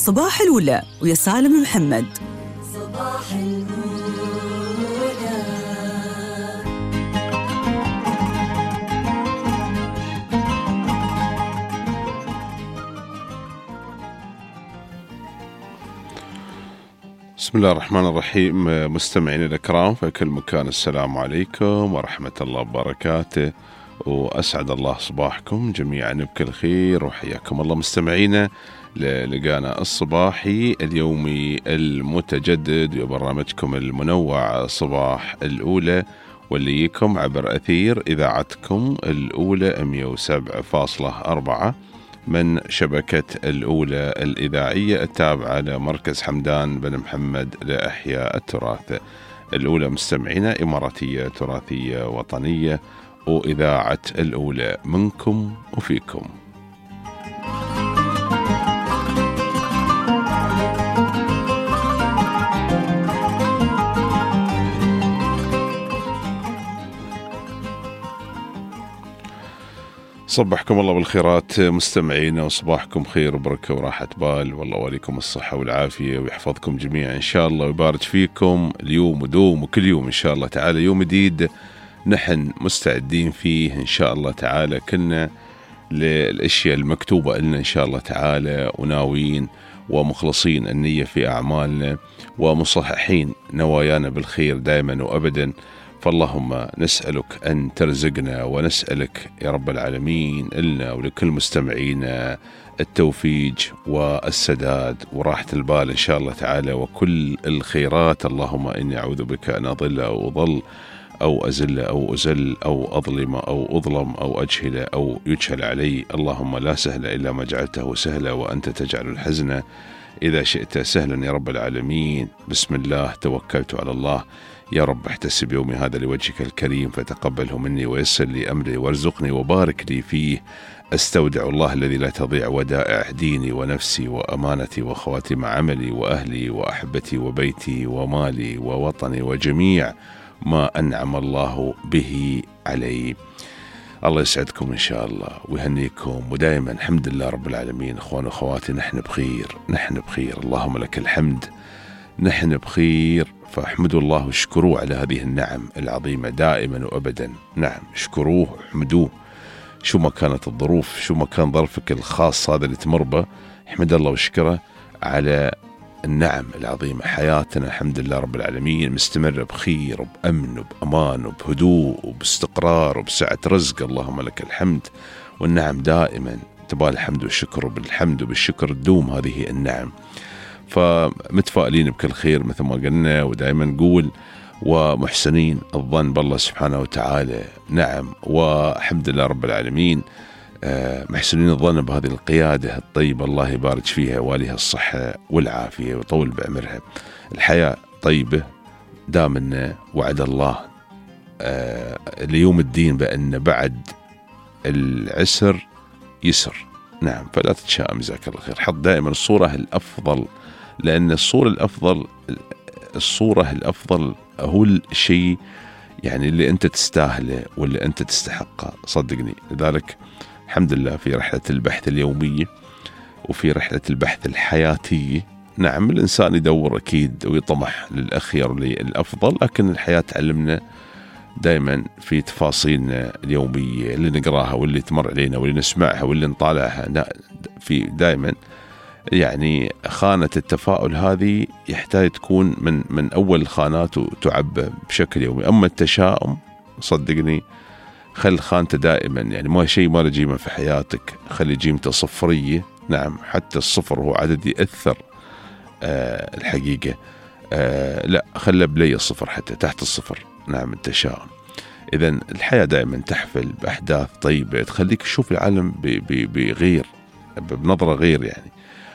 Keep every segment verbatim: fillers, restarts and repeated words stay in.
صباح الأولى ويا سالم محمد. صباح الأولى. بسم الله الرحمن الرحيم. مستمعين الأكرام في كل مكان، السلام عليكم ورحمة الله وبركاته، وأسعد الله صباحكم جميعا بكل خير، وحياكم الله مستمعينا للقانا الصباحي اليومي المتجدد وبرنامجكم المنوع صباح الأولى، واللي يكم عبر أثير إذاعتكم الأولى مئة وسبعة فاصلة أربعة من شبكة الأولى الإذاعية التابعة لمركز حمدان بن محمد لإحياء التراث. الأولى مستمعينا إماراتية تراثية وطنية، وإذاعة الأولى منكم وفيكم. صبحكم الله بالخيرات مستمعينا، وصباحكم خير وبركة وراحة بال، والله وليكم الصحة والعافية ويحفظكم جميعا إن شاء الله ويبارك فيكم اليوم ودوم وكل يوم إن شاء الله تعالى. يوم جديد نحن مستعدين فيه إن شاء الله تعالى كلنا للأشياء المكتوبة لنا إن شاء الله تعالى، وناويين ومخلصين النية في أعمالنا ومصححين نوايانا بالخير دائما وأبدا. فاللهم نسألك أن ترزقنا، ونسألك يا رب العالمين لنا ولكل مستمعينا التوفيق والسداد وراحة البال إن شاء الله تعالى وكل الخيرات. اللهم إني أعوذ بك أن أضل أو أضل أو أزل أو أزل أو أظلم أو أظلم أو أجهل أو يجهل علي. اللهم لا سهل إلا ما جعلته سهلا، وأنت تجعل الحزن إذا شئت سهلا يا رب العالمين. بسم الله توكلت على الله. يا رب احتسب يومي هذا لوجهك الكريم، فتقبله مني ويسر لي أمري وارزقني وبارك لي فيه. استودع الله الذي لا تضيع ودائع ديني ونفسي وأمانتي وخواتم عملي وأهلي وأحبتي وبيتي ومالي ووطني وجميع ما أنعم الله به علي. الله يسعدكم إن شاء الله ويهنيكم، ودائما الحمد لله رب العالمين. أخوان وأخواتي نحن بخير، نحن بخير، اللهم لك الحمد، نحن بخير. فاحمدوا الله واشكروه على هذه النعم العظيمة دائما وأبدا. نعم اشكروه واحمدوه، شو ما كانت الظروف، شو ما كان ظرفك الخاص هذا اللي تمر به، احمد الله واشكره على النعم العظيمة. حياتنا الحمد لله رب العالمين مستمرة بخير وبأمن وبأمان وبهدوء وباستقرار وبسعة رزق، اللهم لك الحمد. والنعم دائما تبال الحمد والشكر، وبالحمد وبالشكر تدوم هذه النعم. فمتفائلين بكل خير مثل ما قلنا ودائما نقول، ومحسنين الظن بالله سبحانه وتعالى. نعم والحمد لله رب العالمين. محسنين الظن بهذه القيادة الطيبة، الله يبارك فيها واليها الصحة والعافية ويطول بعمرها. الحياة طيبة دامنا وعد الله ليوم الدين بأن بعد العسر يسر. نعم فلا تتشائم جزاك الله خير، حط دائما الصورة الأفضل، لأن الصورة الأفضل الصورة الأفضل هو الشيء يعني اللي أنت تستاهله واللي أنت تستحقه، صدقني. لذلك الحمد لله في رحلة البحث اليومية وفي رحلة البحث الحياتية، نعم الإنسان يدور أكيد ويطمح للأخير للأفضل، لكن الحياة تعلمنا دائما في تفاصيلنا اليومية اللي نقراها واللي تمر علينا واللي نسمعها واللي نطالعها، في دائما يعني خانة التفاؤل هذه يحتاج تكون من من أول الخانات وتعبى بشكل يومي. أما التشاؤم صدقني خل خانته دائما، يعني ما شيء ما لجيمة في حياتك، خلي جيمته صفرية. نعم حتى الصفر هو عدد يأثر آه الحقيقة. آه لا خلى بلي الصفر حتى تحت الصفر. نعم التشاؤم. إذن الحياة دائما تحفل بأحداث طيبة تخليك تشوف العالم بغير، بنظرة غير يعني،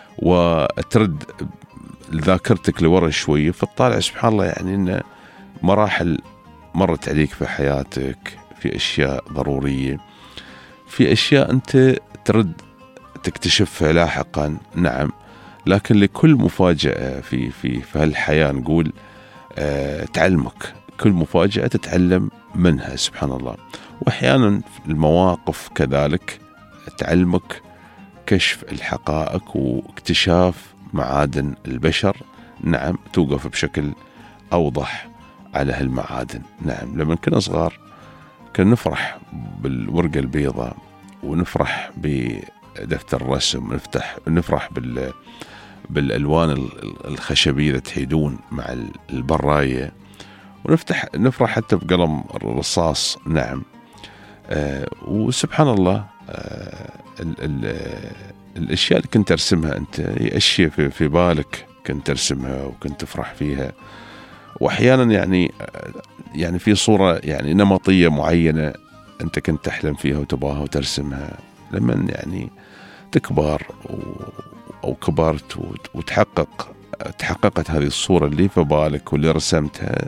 وترد ذاكرتك لورا شوية فتطالع سبحان الله يعني إن مراحل مرت عليك في حياتك، في أشياء ضرورية، في أشياء أنت ترد تكتشفها لاحقا. نعم لكن لكل مفاجأة في في في هالحياة نقول أه تعلمك، كل مفاجأة تتعلم منها سبحان الله. وأحيانا المواقف كذلك تعلمك كشف الحقائق واكتشاف معادن البشر نعم توقف بشكل أوضح على هالمعادن. نعم لما كنا صغار كنا نفرح بالورقة البيضاء ونفرح بدفتر الرسم ونفتح نفرح بال بالألوان الخشبية اللي تحيدون مع البراية ونفتح نفرح حتى بقلم الرصاص. نعم آه وسبحان الله آه ال ال الأشياء اللي كنت أرسمها أنت هي أشياء في, في بالك كنت أرسمها وكنت تفرح فيها، وأحيانا يعني يعني في صورة يعني نمطية معينة أنت كنت تحلم فيها وتبغاها وترسمها. لما يعني تكبر أو كبرت وتحقق تحققت هذه الصورة اللي في بالك واللي رسمتها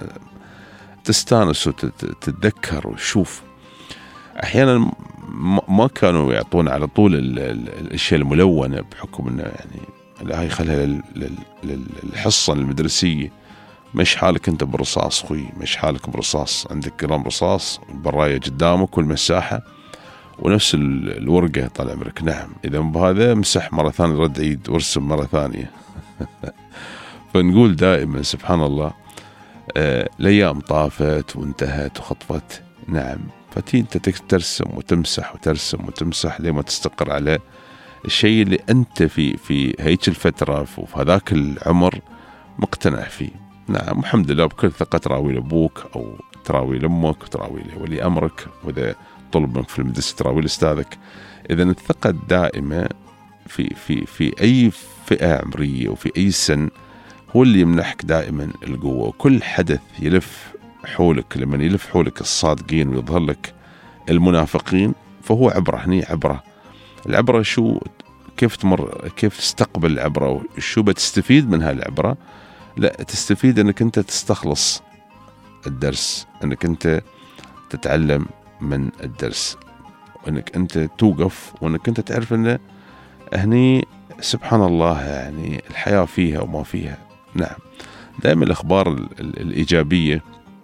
تستانس وتتذكر وتشوف. أحيانا ما كانوا يعطون على طول الأشياء الملونة بحكم أنه يعني لا هي خلها للحصة المدرسية، مش حالك أنت بالرصاص خوي، مش حالك بالرصاص، عندك قلم رصاص البراية قدامك والمساحة ونفس الورقة طال عمرك. نعم إذا بهذا مسح مرة ثانية رد عيد وارسم مرة ثانية. فنقول دائما سبحان الله آه الأيام طافت وانتهت وخطفت. نعم فتي أنت ترسم وتمسح وترسم وتمسح لما تستقر على الشيء اللي أنت في في هيك الفترة وفي هذاك العمر مقتنع فيه. نعم الحمد لله بكل ثقة تراوي لأبوك أو تراوي لأمك وتراوي لولي أمرك، وإذا طلب منك في المدرسة تراوي لأستاذك. إذا الثقة الدائمة في في في أي فئة عمرية وفي أي سن هو اللي يمنحك دائما القوة. كل حدث يلف حولك لما يلف حولك الصادقين ويظهر لك المنافقين فهو عبرة. هني عبرة، العبرة شو؟ كيف تمر، كيف تستقبل العبرة وشو بتستفيد من هالعبرة؟ لا تستفيد أنك أنت تستخلص الدرس، أنك أنت تتعلم من الدرس، وأنك أنت توقف وأنك أنت تعرف أنه هني سبحان الله يعني الحياة فيها وما فيها. نعم دائما الأخبار الإيجابية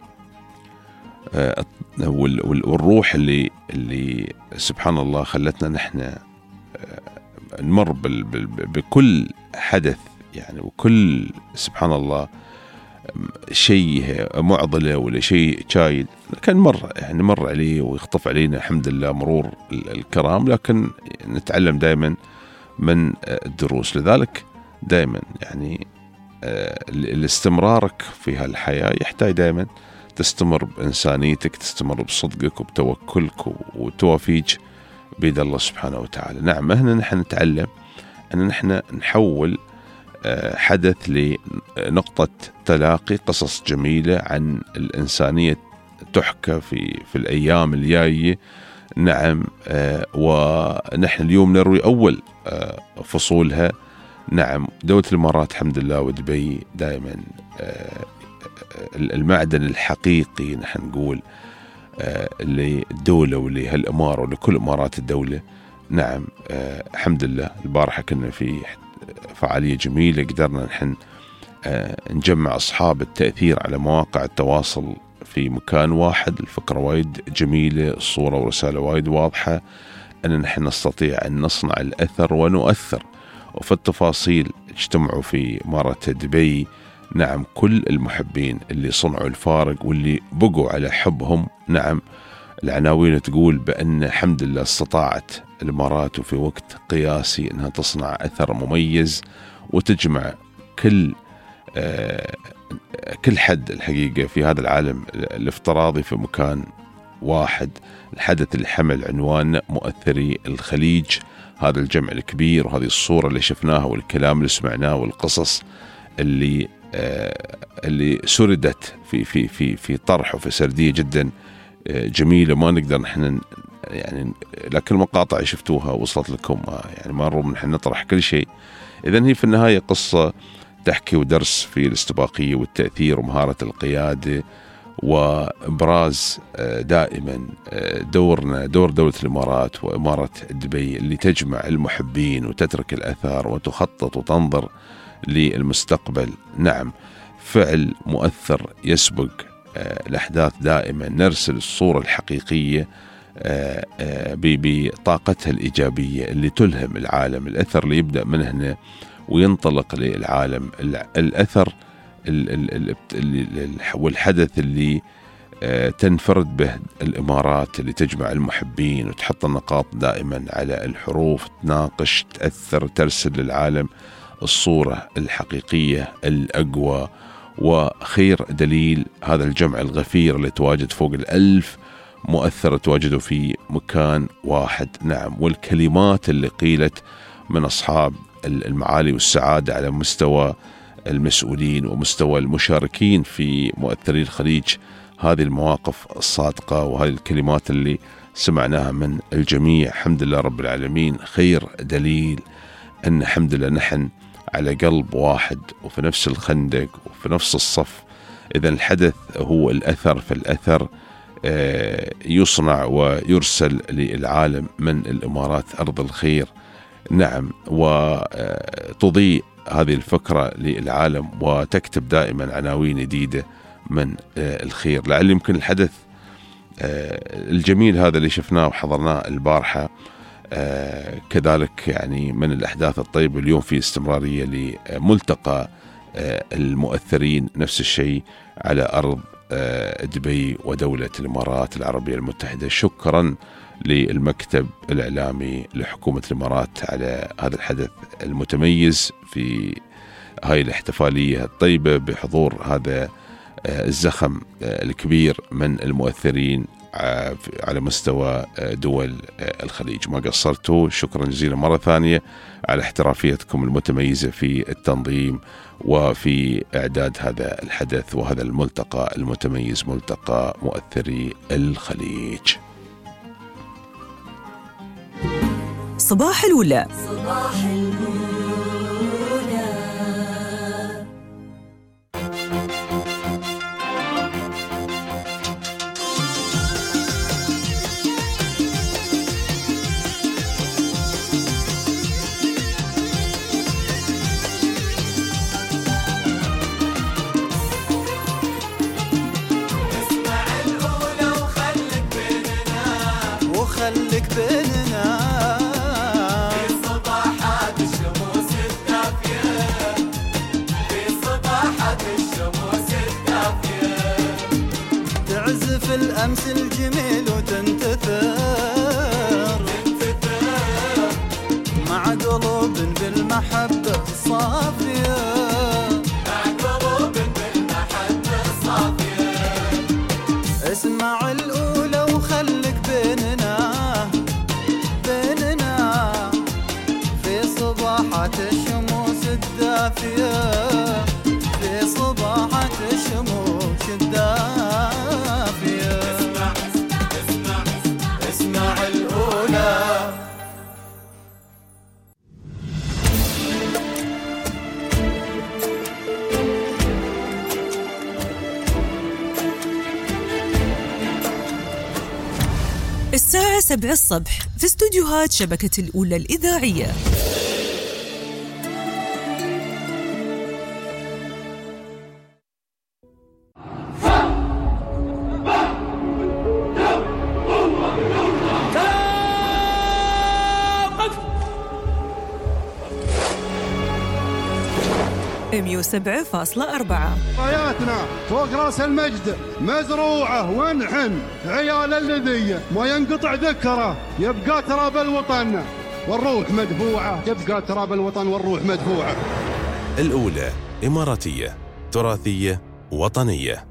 والروح اللي اللي سبحان الله خلتنا نحن نمر بكل حدث يعني، وكل سبحان الله شيء معضلة ولا شيء شايد كان مر يعني مر عليه ويخطف علينا الحمد لله مرور الكرام، لكن نتعلم دائما من الدروس. لذلك دائما يعني الاستمرارك في هالحياة يحتاج دائما تستمر بإنسانيتك، تستمر بصدقك وبتوكلك وتوافيك بيد الله سبحانه وتعالى. نعم هنا نحن نتعلم أن نحن نحول حدث لنقطة تلاقي قصص جميلة عن الإنسانية تحكى في في الأيام الجاية. نعم ونحن اليوم نروي أول فصولها. نعم دولة الإمارات الحمد لله ودبي دائما المعدن الحقيقي نحن نقول للدولة ولهالإمارة ولكل إمارات الدولة. نعم الحمد لله البارحة كنا في فعالية جميلة قدرنا نحن نجمع أصحاب التأثير على مواقع التواصل في مكان واحد. الفكرة وايد جميلة، الصورة ورسالة وايد واضحة أن نحن نستطيع أن نصنع الأثر ونؤثر. وفي التفاصيل اجتمعوا في إمارة دبي نعم كل المحبين اللي صنعوا الفارق واللي بقوا على حبهم. نعم العناوين تقول بأن الحمد لله استطاعت الإمارات وفي وقت قياسي أنها تصنع أثر مميز وتجمع كل آه كل حد الحقيقة في هذا العالم الافتراضي في مكان واحد. الحدث اللي حمل عنوان مؤثري الخليج، هذا الجمع الكبير وهذه الصورة اللي شفناها والكلام اللي سمعناه والقصص اللي آه اللي سردت في في في في طرح وفي سردية جدا آه جميلة ما نقدر نحن يعني، لكن المقاطع شفتوها وصلت لكم يعني ما نروم نحن نطرح كل شيء. إذن هي في النهاية قصة تحكي ودرس في الاستباقية والتأثير ومهارة القيادة وإبراز دائما دورنا دور دولة الإمارات وإمارة دبي اللي تجمع المحبين وتترك الأثار وتخطط وتنظر للمستقبل. نعم فعل مؤثر يسبق الأحداث دائما. نرسل الصورة الحقيقية بطاقتها الإيجابية اللي تلهم العالم. الأثر اللي يبدأ من هنا وينطلق للعالم. الأثر والحدث اللي تنفرد به الإمارات، اللي تجمع المحبين وتحط النقاط دائما على الحروف، تناقش، تأثر، ترسل للعالم الصورة الحقيقية الأقوى. وخير دليل هذا الجمع الغفير اللي تواجد فوق الألف مؤثر تواجدوا في مكان واحد. نعم، والكلمات اللي قيلت من أصحاب المعالي والسعادة على مستوى المسؤولين ومستوى المشاركين في مؤثري الخليج، هذه المواقف الصادقة وهذه الكلمات اللي سمعناها من الجميع، الحمد لله رب العالمين، خير دليل أن الحمد لله نحن على قلب واحد وفي نفس الخندق وفي نفس الصف. إذا الحدث هو الأثر، فالأثر يصنع ويرسل للعالم من الإمارات أرض الخير. نعم، وتضيء هذه الفكرة للعالم وتكتب دائما عناوين جديدة من الخير. لعل يمكن الحدث الجميل هذا اللي شفناه وحضرناه البارحة كذلك يعني من الأحداث الطيبة. اليوم في استمرارية لملتقى المؤثرين، نفس الشيء على أرض دبي ودولة الإمارات العربية المتحدة. شكرا للمكتب الإعلامي لحكومة الإمارات على هذا الحدث المتميز في هاي الاحتفالية الطيبة بحضور هذا الزخم الكبير من المؤثرين على مستوى دول الخليج. ما قصرتوا، شكرا جزيلا مرة ثانية على احترافيتكم المتميزة في التنظيم وفي إعداد هذا الحدث وهذا الملتقى المتميز، ملتقى مؤثري الخليج. صباح الولا. صباح الولا. خليك بيننا في صباحات الشموس الدافية، في صباحات الشموس الدافية تعزف الأمس الجميل وتنتثر تنتثر مع قلوب بالمحبة صافية، مع قلوب بالمحبة صافية. اسمع الأولى وخليك بيننا الشموس الدافية، في صباحات الشموس الدافية. اسمع اسمع اسمع الأولى. الساعة سبعة الصبح في استوديوهات شبكة الأولى الإذاعية. مية وسبعة فاصلة أربعة راياتنا فوق راس المجد مزروعة ونحن عيال الذية ما ينقطع ذكره، يبقى تراب الوطن والروح مدفوعة، يبقى تراب الوطن والروح مدفوعة. الأولى إماراتية تراثية وطنية.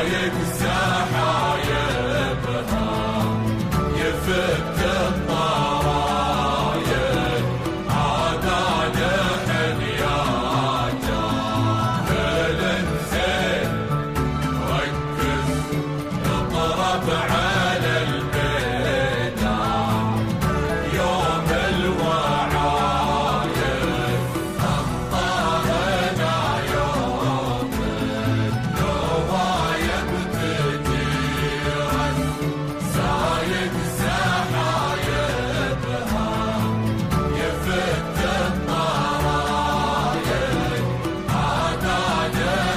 صايد سحايبها يفك الطرايد عداد حنياجا كل زين ركز اضرب على البيدان يوم الوعايد أمطارنا يوم النوايب تجيرا زايد سحايبها يفك الطرايد عداد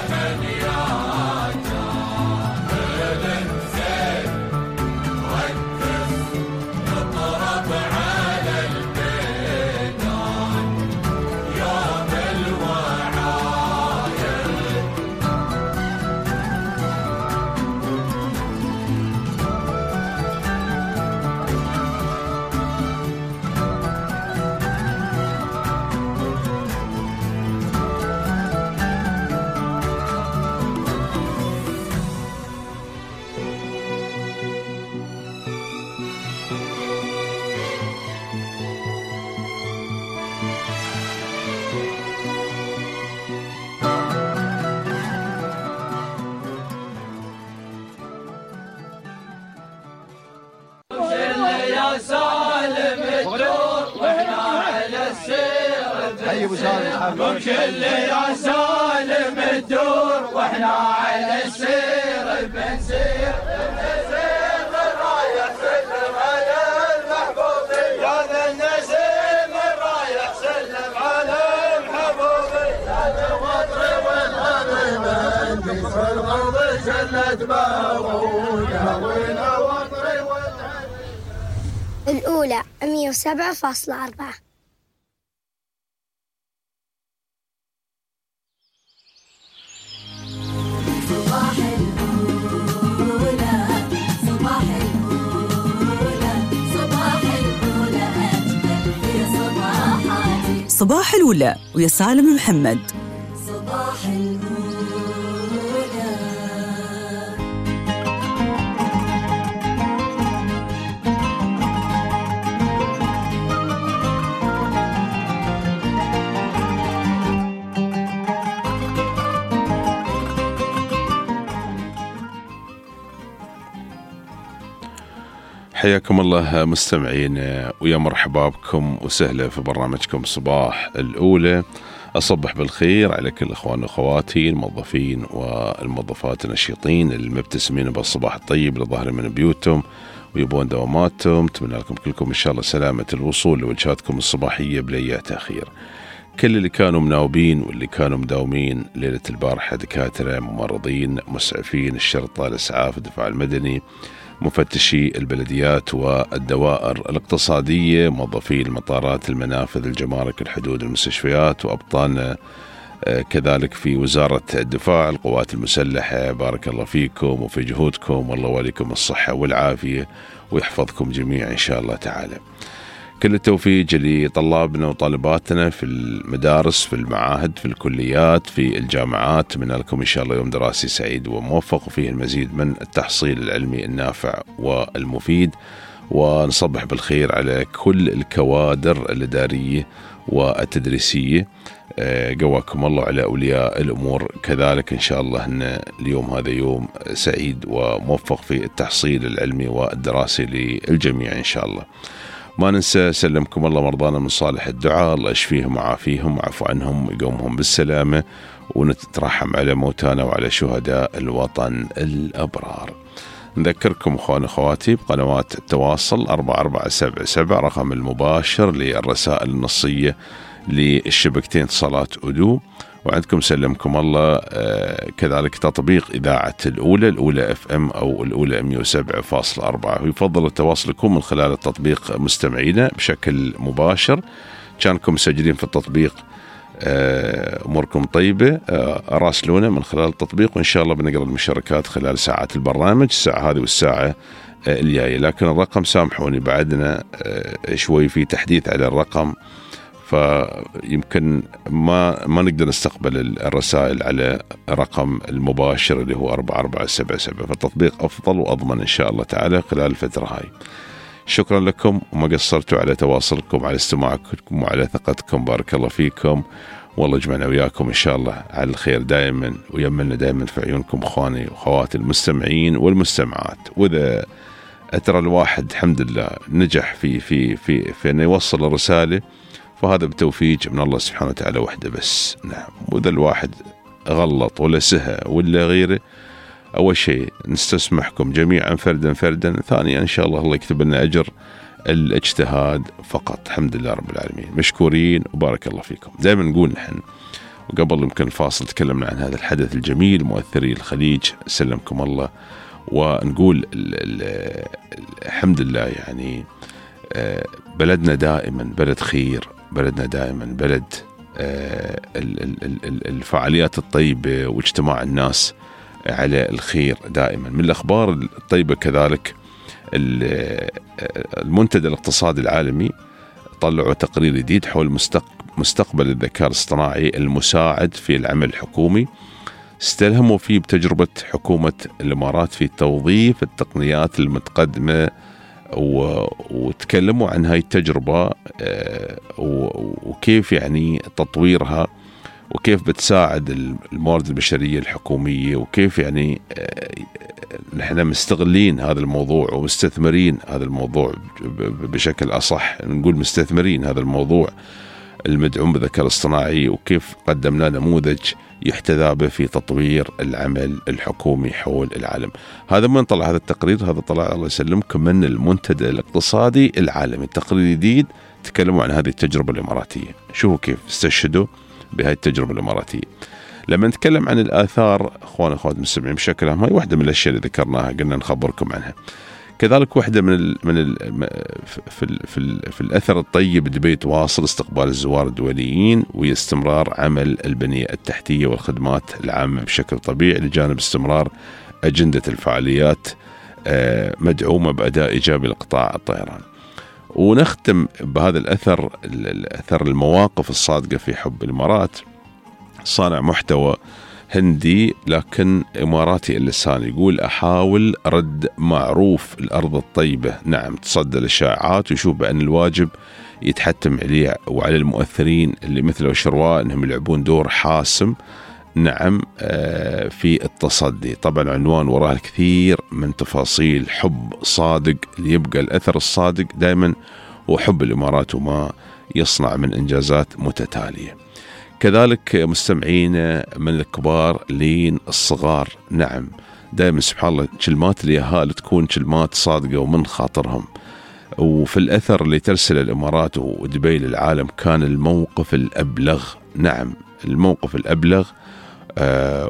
حنياجا كل زين ركز اضرب على البيدان يوم الوعايد يا سالم الدور واحنا على السير ممكن يا سالم الدور واحنا على السير بنسير بنسير الرايح سلم على المحبوبي يا ذا النسيم الرايح سلم على المحبوبي يا ذا الوطر والغريب عندي في الغرب شلت باغونا وين وطري الأولى مية وسبعة فاصلة أربعة. صباح الأولى صباح الأولى صباح الأولى أجمل في صباحاتي صباح الأولى ويا سالم محمد. صباح الأولى حياكم الله مستمعين ويا مرحبا بكم وسهلا في برنامجكم صباح الأولى. أصبح بالخير على كل أخوان وأخواتي الموظفين والموظفات النشيطين المبتسمين بالصباح الطيب اللي ظاهرين من بيوتهم ويبون دواماتهم. أتمنى لكم كلكم إن شاء الله سلامة الوصول لوجهاتكم الصباحية بلا أي تأخير. كل اللي كانوا مناوبين واللي كانوا مداومين ليلة البارحة، دكاترة، ممرضين، مسعفين، الشرطة، الإسعاف، الدفاع المدني، مفتشي البلديات والدوائر الاقتصادية، موظفي المطارات، المنافذ، الجمارك، الحدود، المستشفيات، وأبطالنا كذلك في وزارة الدفاع، القوات المسلحة، بارك الله فيكم وفي جهودكم، والله وليكم الصحة والعافية ويحفظكم جميعا إن شاء الله تعالى. كل التوفيق لطلابنا وطالباتنا في المدارس، في المعاهد، في الكليات، في الجامعات. من لكم إن شاء الله يوم دراسي سعيد وموفق وفيه المزيد من التحصيل العلمي النافع والمفيد. ونصبح بالخير على كل الكوادر الإدارية والتدريسية، قواكم الله، على أولياء الأمور كذلك إن شاء الله أن اليوم هذا يوم سعيد وموفق في التحصيل العلمي والدراسي للجميع إن شاء الله. ما ننسى سلمكم الله مرضانا من صالح الدعاء، الله يشفيهم وعافيهم وعفو عنهم ويقومهم بالسلامة، ونترحم على موتانا وعلى شهداء الوطن الأبرار. نذكركم أخوان أخواتي بقنوات التواصل أربعة أربعة سبعة سبعة رقم المباشر للرسائل النصية للشبكتين اتصالات أدو، وعندكم سلمكم الله كذلك تطبيق إذاعة الأولى الأولى اف ام أو الأولى مية وسبعة فاصلة أربعة. ويفضل التواصل يكون من خلال التطبيق مستمعينا بشكل مباشر. كانكم مسجلين في التطبيق أموركم طيبة، راسلونا من خلال التطبيق وإن شاء الله بنقرأ المشاركات خلال ساعات البرنامج، الساعة هذه والساعة الجاية. لكن الرقم سامحوني بعدنا شوي في تحديث على الرقم، فيمكن ما ما نقدر نستقبل الرسائل على رقم المباشر اللي هو أربعة أربعة سبعة سبعة، فالتطبيق أفضل وأضمن إن شاء الله تعالى خلال الفترة هاي. شكرا لكم وما قصرتوا على تواصلكم، على استماعكم وعلى ثقتكم، بارك الله فيكم، والله يجمعنا وياكم إن شاء الله على الخير دائما، ويملنا دائما في عيونكم أخواني وأخواتي المستمعين والمستمعات. وإذا أترى الواحد الحمد لله نجح في في في في أن يوصل الرسالة، فهذا بتوفيق من الله سبحانه وتعالى وحده بس. نعم. وإذا الواحد غلط ولا سهى ولا غيره، أول شيء نستسمحكم جميعا فردا فردا، ثانيا إن شاء الله الله يكتب لنا أجر الاجتهاد فقط. الحمد لله رب العالمين، مشكورين وبارك الله فيكم. دائما نقول نحن، وقبل يمكن الفاصل تكلمنا عن هذا الحدث الجميل مؤثري الخليج، سلمكم الله، ونقول ال ال الحمد لله يعني بلدنا دائما بلد خير، بلدنا دائما بلد الفعاليات الطيبة واجتماع الناس على الخير دائما. من الأخبار الطيبة كذلك المنتدى الاقتصادي العالمي طلعوا تقرير جديد حول مستقبل الذكاء الاصطناعي المساعد في العمل الحكومي، استلهموا فيه بتجربة حكومة الإمارات في توظيف التقنيات المتقدمة، وتكلموا عن هاي التجربة وكيف يعني تطويرها، وكيف بتساعد الموارد البشرية الحكومية، وكيف يعني نحن مستغلين هذا الموضوع ومستثمرين هذا الموضوع بشكل أصح، نقول مستثمرين هذا الموضوع المدعوم بالذكاء الاصطناعي، وكيف قدمنا نموذج يحتذى به في تطوير العمل الحكومي حول العالم. هذا من طلع هذا التقرير؟ هذا طلع الله يسلمكم من المنتدى الاقتصادي العالمي، تقرير جديد تكلموا عن هذه التجربة الإماراتية. شوفوا كيف استشهدوا بهذه التجربة الإماراتية. لما نتكلم عن الآثار أخوان أخوات المستمعين بشكل عام، هاي واحدة من الأشياء اللي ذكرناها قلنا نخبركم عنها. كذلك واحدة من ال من ال في ال في, ال في الأثر الطيب، دبي تواصل استقبال الزوار الدوليين واستمرار عمل البنية التحتية والخدمات العامة بشكل طبيعي، لجانب استمرار أجندة الفعاليات مدعومة بأداء إيجابي لقطاع الطيران. ونختم بهذا الأثر، الأثر المواقف الصادقة في حب الإمارات. صانع محتوى هندي لكن إماراتي اللسان يقول أحاول رد معروف الأرض الطيبة، نعم تصدى للشائعات ويشوف بأن الواجب يتحتم عليه وعلى المؤثرين اللي مثل شرواء أنهم يلعبون دور حاسم، نعم في التصدي. طبعا عنوان وراء الكثير من تفاصيل حب صادق، ليبقى الأثر الصادق دائما هو حب الإمارات وما يصنع من إنجازات متتالية. كذلك مستمعين من الكبار لين الصغار، نعم دائما سبحان الله كلمات اليهال تكون كلمات صادقة ومن خاطرهم. وفي الأثر اللي ترسل الإمارات ودبي للعالم كان الموقف الأبلغ، نعم الموقف الأبلغ، آه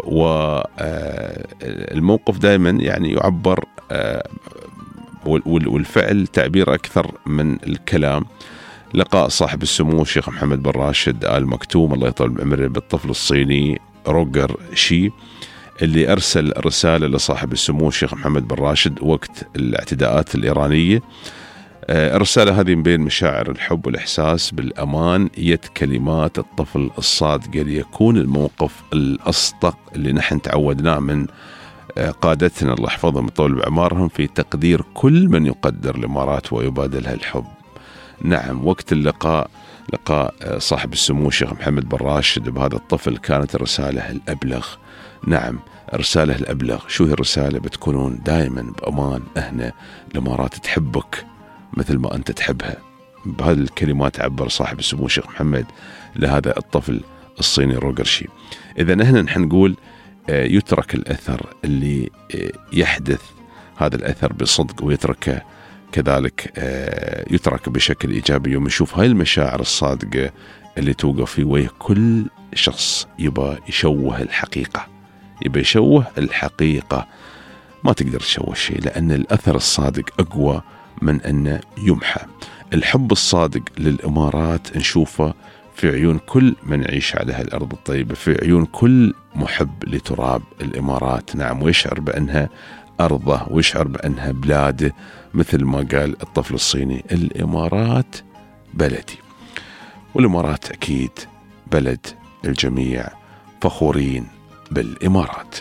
والموقف آه دائما يعني يعبر آه والفعل تعبير أكثر من الكلام. لقاء صاحب السمو الشيخ محمد بن راشد آل مكتوم الله يطول بعمره بالطفل الصيني روجر شي، اللي أرسل رسالة لصاحب السمو الشيخ محمد بن راشد وقت الاعتداءات الإيرانية. الرسالة هذه من بين مشاعر الحب والإحساس بالأمان يد كلمات الطفل الصادقة، ليكون الموقف الأصدق اللي نحن تعودناه من قادتنا الله يحفظهم ويطول بعمارهم في تقدير كل من يقدر الإمارات ويبادلها الحب. نعم وقت اللقاء، لقاء صاحب السمو الشيخ محمد بن راشد بهذا الطفل، كانت الرسالة الأبلغ، نعم الرسالة الأبلغ. شو هي الرسالة؟ بتكونون دائما بأمان، أهنا الإمارات تحبك مثل ما أنت تحبها. بهذه الكلمات عبر صاحب السمو الشيخ محمد لهذا الطفل الصيني روجرشي. إذا نحن نحن نقول يترك الأثر اللي يحدث هذا الأثر بصدق، ويتركه كذلك يترك بشكل إيجابي، يوم يشوف هاي المشاعر الصادقة اللي توقف في وجه كل شخص يبى يشوه الحقيقة، يبى يشوه الحقيقة. ما تقدر تشوه شيء، لأن الأثر الصادق أقوى من أن يمحى. الحب الصادق للإمارات نشوفه في عيون كل من يعيش على هالأرض الطيبة، في عيون كل محب لتراب الإمارات، نعم، ويشعر بأنها أرضه ويشعر بأنها بلاده، مثل ما قال الطفل الصيني الإمارات بلدي. والإمارات أكيد بلد الجميع فخورين بالإمارات.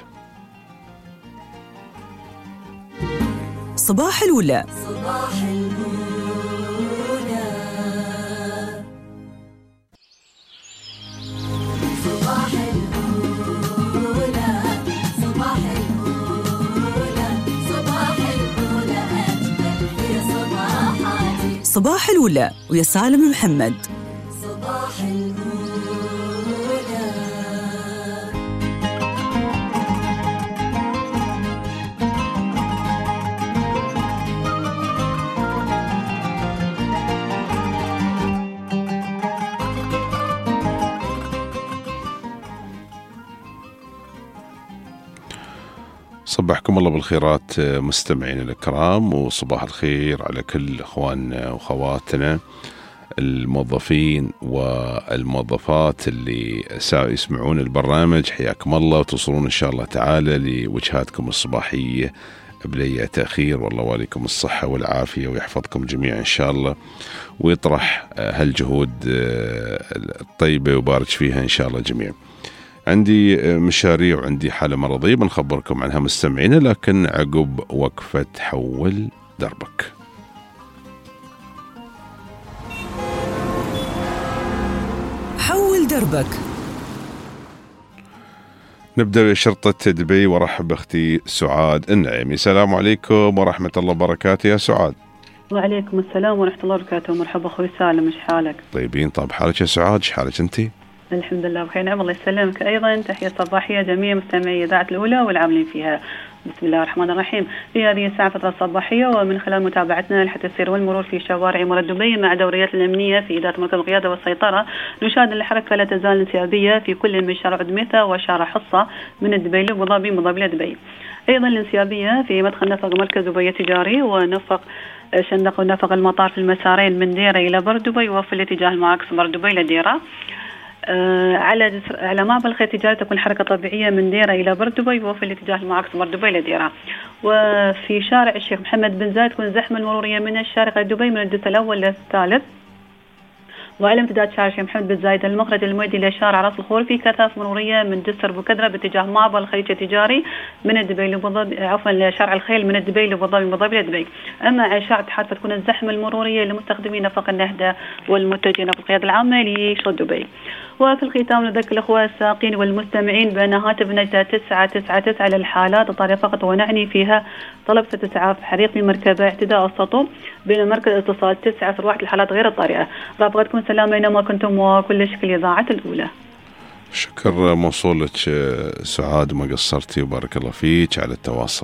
صباح الأولى. صباح الأولى. صباح الأولى. صباح الأولى. صباح الأولى أجمل في صباحاتي. صباح الأولى ويا سالم محمد. صباح الأولى. صبحكم الله بالخيرات مستمعين الكرام، وصباح الخير على كل اخواننا واخواتنا الموظفين والموظفات اللي يسمعون البرنامج. حياكم الله وتصلون ان شاء الله تعالى لوجهاتكم الصباحيه بلي تاخير، والله واليكم الصحه والعافيه ويحفظكم جميعا ان شاء الله، ويطرح هالجهود الطيبه ويبارك فيها ان شاء الله جميعا. عندي مشاريع وعندي حالة مرضية بنخبركم عنها مستمعين، لكن عقب وقفة حول دربك. حول دربك. نبدأ بشرطة دبي ورحب بأختي سعاد النعيمي. السلام عليكم ورحمة الله وبركاته يا سعاد. وعليكم السلام ورحمة الله وبركاته. مرحبا أخوي سالم، إيش حالك؟ طيبين. طيب حالك يا سعاد؟ إيش حالك أنتي؟ الحمد لله بخير نعم، الله يسلمك. أيضا تحية صباحية جميع مستمعي إذاعة الأولى والعاملين فيها. بسم الله الرحمن الرحيم. في هذه الساعة فترة صباحية، ومن خلال متابعتنا لحتى السير والمرور في شوارع إمارة دبي مع دوريات الأمنية في إدارة مركز القيادة والسيطرة، نشاهد الحركة لا تزال انسيابية في كل من شارع دميثة وشارع حصة من دبي لأبو ظبي مضابلة دبي. أيضا الانسيابية في مدخل نفق مركز دبي التجاري ونفق شندق ونفق المطار في المسارين من ديرة إلى بر دبي، وفي الاتجاه المعاكس بر دبي لديرة. آه على جسر على معبر الخير التجاري تكون حركة طبيعية من ديرة إلى بر دبي، وفي الاتجاه المعاكس بر دبي لديرة. وفي شارع الشيخ محمد بن زايد تكون زحمة المرورية من الشارقة دبي من الجزء الأول للثالث. وعلى امتداد شارع الشيخ محمد بن زايد المخرج المؤدي لشارع راس الخور في كثافة مرورية من جسر بوكدرة باتجاه معبر الخليج التجاري من دبي لبوظبي، عفوا لشارع الخيل من دبي لبوظبي مضابلة دبي. أما على شارع اتحاد فتكون الزحمة المرورية لمستخدمين نفق النهدة والمتجهين في القيادة العامة لشط دبي. وفي الختام نذكر الأخوة الساقين والمستمعين بأن هاتف نجدة تسعة تسعة تسعة للحالات الطارئة فقط، ونعني فيها طلب ست إسعاف حريق في مركبة اعتداء السطو بين مركز اتصال تسعة صفر واحد الحالات غير الطارئة. رافقتكم سلام أينما كنتم وكل شكل إذاعة الأولى. شكر موصول لك سعاد، ما قصرتي وبارك الله فيك على التواصل.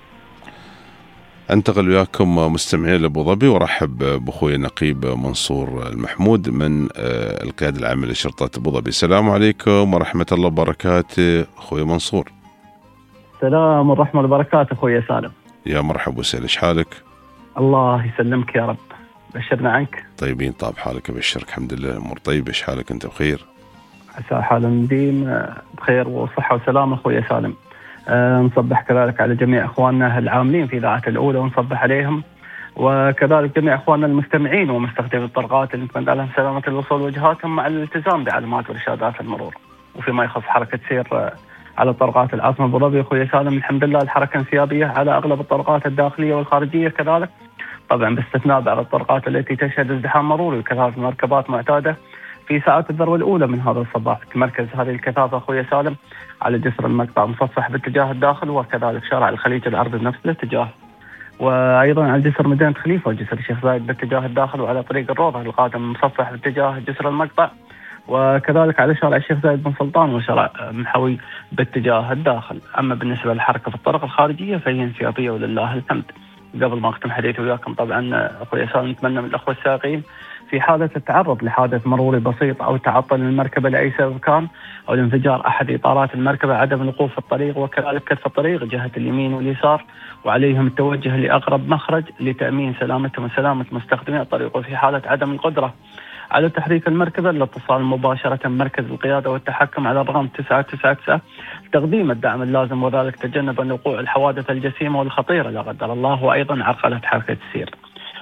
انتقل وياكم مستمعين لأبو ظبي ورحب بأخوي النقيب منصور المحمود من القيادة العامة لشرطة أبو ظبي. السلام عليكم ورحمة الله وبركاته أخوي منصور. السلام ورحمة الله وبركاته أخوي سالم. يا مرحبا وسهلا، ايش حالك؟ الله يسلمك يا رب، بشرنا عنك. طيبين. طاب حالك؟ ابشرك الحمد لله الأمور طيبة. ايش حالك أنت؟ بخير؟ عسى حال الدين بخير وصحة وسلامة أخوي سالم. أه نصبح كذلك على جميع أخواننا العاملين في إذاعة الأولى ونصبح عليهم، وكذلك جميع أخواننا المستمعين ومستخدمي الطرقات اللي نتمنى لهم سلامة الوصول وجهاتهم مع الالتزام بعلامات وإرشادات المرور. وفيما يخص حركة سير على طرقات العاصمة أبو ظبي أخوي سالم، الحمد لله الحركة انسيابية على أغلب الطرقات الداخلية والخارجية كذلك، طبعا باستثناء بعض الطرقات التي تشهد ازدحام مروري وكثافة المركبات معتادة في ساعات الذروة الأولى من هذا الصباح. تمركز هذه الكثافة أخوي سالم على جسر المقطع مصفح باتجاه الداخل، وكذلك شارع الخليج العرضي بنفس الاتجاه، وأيضا على جسر مدينة خليفة وجسر الشيخ زايد باتجاه الداخل، وعلى طريق الروضة القادم مصفح باتجاه جسر المقطع، وكذلك على شارع الشيخ زايد بن سلطان وشارع محوي باتجاه الداخل. أما بالنسبة للحركة في الطرق الخارجية فهي انسيابية ولله الحمد. قبل ما أختم حديثي وياكم طبعا أخوي سالم نتمنى من الأخوة السائقين في حالة التعرض لحادث مروري بسيط أو تعطل المركبة لأي سبب كان، أو لانفجار أحد إطارات المركبة، عدم الوقوف في الطريق وكذلك كتف الطريق جهة اليمين واليسار، وعليهم التوجه لأقرب مخرج لتأمين سلامتهم وسلامة مستخدمي الطريق. وفي حالة عدم القدرة على تحريك المركبة الاتصال مباشرة مركز القيادة والتحكم على الرقم تسعة تسعة تسعة تقديم الدعم اللازم، وذلك تجنبا وقوع الحوادث الجسيمة والخطيرة لا قدر الله، وأيضا عرقلة حركة السير.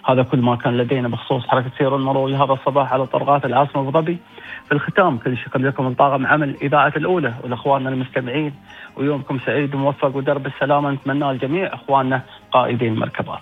هذا كل ما كان لدينا بخصوص حركة سير المرور لهذا الصباح على طرقات العاصمة أبو ظبي. في الختام كل الشكر لكم من طاقم عمل إذاعة الأولى والأخواننا المستمعين، ويومكم سعيد وموفق ودرب السلامة نتمنى لجميع أخواننا قائدين المركبات.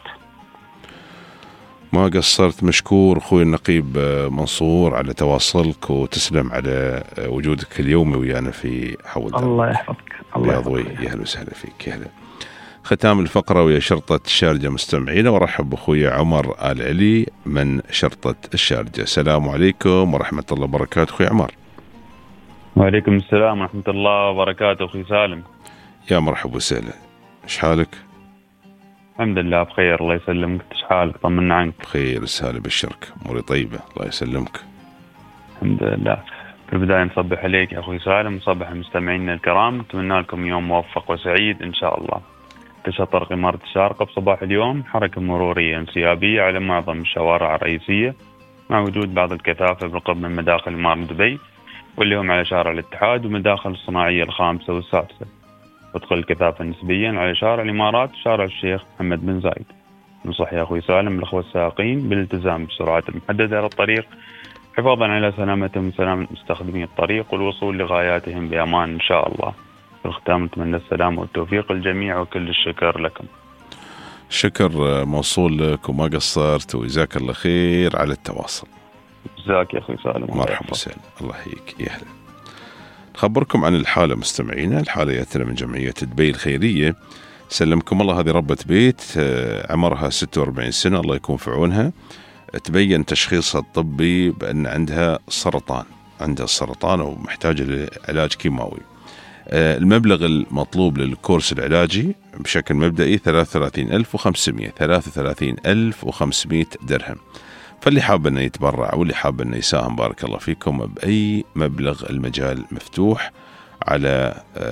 ما قصرت، مشكور أخوي النقيب منصور على تواصلك، وتسلم على وجودك اليومي ويانا في حول الله يحفظك. الله يحفظك. يا أهلا وسهلا فيك. يا هلا. ختام الفقرة ويا شرطة الشارجة مستمعين، ورحب بأخوي عمر آل علي من شرطة الشارجة. السلام عليكم ورحمة الله وبركاته أخوي عمر. وعليكم السلام ورحمة الله وبركاته أخوي سالم. يا مرحبا وسهلا، إيش حالك؟ الحمد لله بخير الله يسلمك. إيش حالك؟ طمنا عنك. بخير السهالة بالشركة، أموري طيبة الله يسلمك. الحمد لله. في البداية نصبح عليك يا أخوي سالم، نصبح المستمعين الكرام، نتمنى لكم يوم موفق وسعيد إن شاء الله. تشطر إمارة الشارقة بصباح اليوم حركة مرورية انسيابية على معظم الشوارع الرئيسية، مع وجود بعض الكثافة بالقرب من مداخل إمارة دبي واللي هم على شارع الاتحاد ومداخل الصناعية الخامسة والسادسة، وتقل الكثافة نسبيا على شارع الإمارات وشارع الشيخ محمد بن زايد. نصح يا أخوي سالم الأخوة السائقين بالالتزام بالسرعات المحددة على الطريق حفاظا على سلامتهم وسلامة مستخدمي الطريق والوصول لغاياتهم بأمان إن شاء الله. في الختام نتمنى السلام والتوفيق للجميع وكل الشكر لكم. شكر موصول لك وما قصرت، وجزاك الله خير على التواصل. جزاك يا أخوي سالم. مرحبا وسهلا. الله يحييك. يا هلا. نخبركم عن الحالة مستمعينا. الحالة يأتينا من جمعية دبي الخيرية، سلمكم الله. هذه ربة بيت عمرها ستة وأربعين سنة، الله يكون في عونها. تبين تشخيصها الطبي بأن عندها سرطان، عندها سرطان ومحتاجة لعلاج كيماوي. المبلغ المطلوب للكورس العلاجي بشكل مبدئي ثلاثة وثلاثين ألف وخمسمائة ثلاثة وثلاثين ألف وخمسمائة درهم. فاللي حاب أنه يتبرع واللي حاب أنه يساهم بارك الله فيكم بأي مبلغ، المجال مفتوح على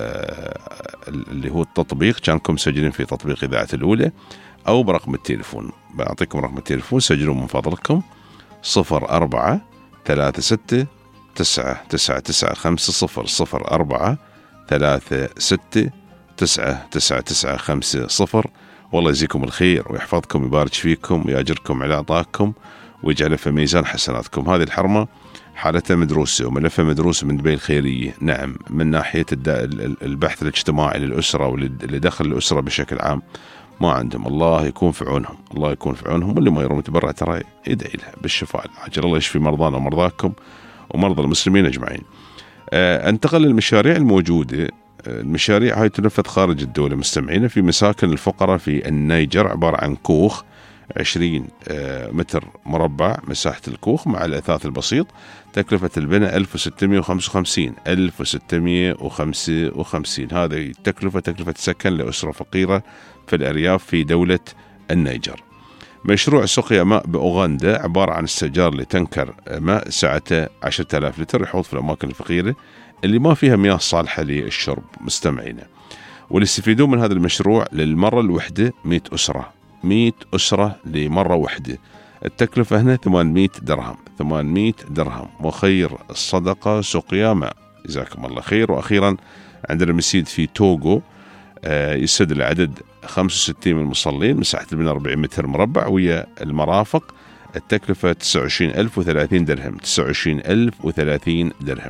اللي هو التطبيق. كانكم مسجلين في تطبيق إذاعة الأولى أو برقم التليفون. بعطيكم رقم التليفون، سجلوا من فضلكم صفر أربعة ثلاثة ستة تسعة تسعة تسعة خمسة صفر صفر أربعة ثلاثة ستة تسعة تسعة تسعة خمسة صفر. والله يجزيكم الخير ويحفظكم ويبارك فيكم ويأجركم على عطاكم ويجعل في ميزان حسناتكم. هذه الحرمة حالتها مدروسة وملفها مدروس من دبي الخيرية، نعم، من ناحية البحث الاجتماعي للأسرة ولدخل الأسرة بشكل عام ما عندهم. الله يكون في عونهم، الله يكون في عونهم. واللي ما يروم يتبرع ترى يدعي لها بالشفاء العاجل. الله يشفي مرضانا ومرضاكم ومرضى المسلمين أجمعين. أه انتقل للمشاريع الموجودة. المشاريع هاي تنفذ خارج الدولة مستمعين في مساكن الفقراء في النيجر، عبارة عن كوخ عشرين متر مربع مساحة الكوخ مع الأثاث البسيط. تكلفة البناء ألف وستمائة وخمسة وخمسين ألف وستمائة وخمسة وخمسين. هذه تكلفة تكلفة سكن لأسرة فقيرة في الأرياف في دولة النيجر. مشروع سقيا ماء بأوغندا، عبارة عن استئجار لتنكر ماء سعته عشرة آلاف لتر يحوط في الأماكن الفقيرة اللي ما فيها مياه صالحة للشرب مستمعينا. واللي يستفيدون من هذا المشروع للمرة الوحدة مئة أسرة، مئة أسرة لمرة واحدة. التكلفة هنا ثمانمائة درهم، ثمانمائة درهم. وخير الصدقة سقيا ماء، جزاكم الله خير. وأخيرا عندنا مسجد في توغو آه يسد العدد خمسة وستين من المصلين، مساحة البناء أربعين متر مربع ويا المرافق. التكلفة تسعة وعشرين ألف وثلاثين درهم، تسعة وعشرين ألف وثلاثين درهم.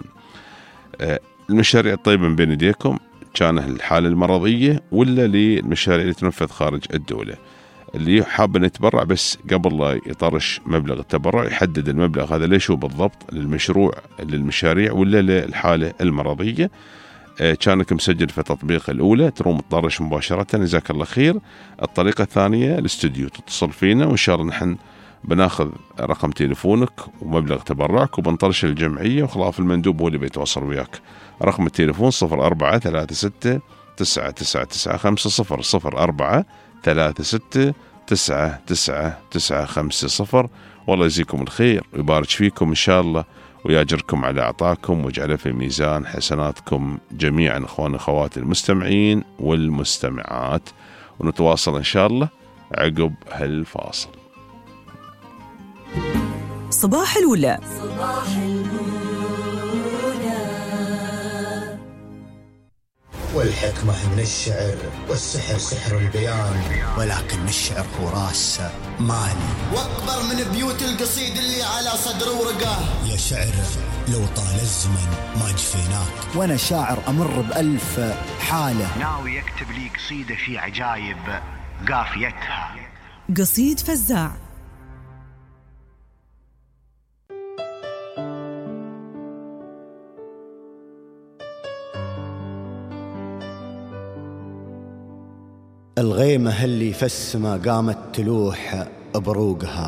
آه المشاريع الطيبة من بين يديكم، كان الحالة المرضية ولا للمشاريع اللي تنفذ خارج الدولة. اللي حاب أن يتبرع بس قبل لا يطرش مبلغ التبرع يحدد المبلغ هذا ليش هو بالضبط، للمشروع للمشاريع ولا للحالة المرضية. آه كانك مسجل في تطبيق الأولى تروم تطرش مباشرة، جزاك الله خير. الطريقة الثانية الاستوديو، تتصل فينا وإن شاء الله نحن بناخذ رقم تليفونك ومبلغ تبرعك وبنطرش الجمعية وخلاف المندوب هو اللي بيتواصل وياك. رقم التليفون صفر أربعة ثلاثة ستة تسعة تسعة تسعة خمسة صفر صفر أربعة ثلاثة ستة تسعة تسعة تسعة خمسة صفر. والله يجزيكم الخير ويبارك فيكم إن شاء الله ويأجركم على أعطاكم ويجعل في ميزان حسناتكم جميعا إخوان أخوات المستمعين والمستمعات. ونتواصل إن شاء الله عقب هالفاصل. صباح الأولى. صباح الأولى. والحكمة من الشعر والسحر سحر البيان، ولكن الشعر هو راس مالي واكبر من بيوت القصيد اللي على صدر ورقه. يا شعر لو طال الزمن ما جفيناك، وانا شاعر امر بألف حالة، ناوي يكتب لي قصيدة في عجايب قافيتها. قصيد فزاع. الغيمة اللي في السما قامت تلوح بروقها،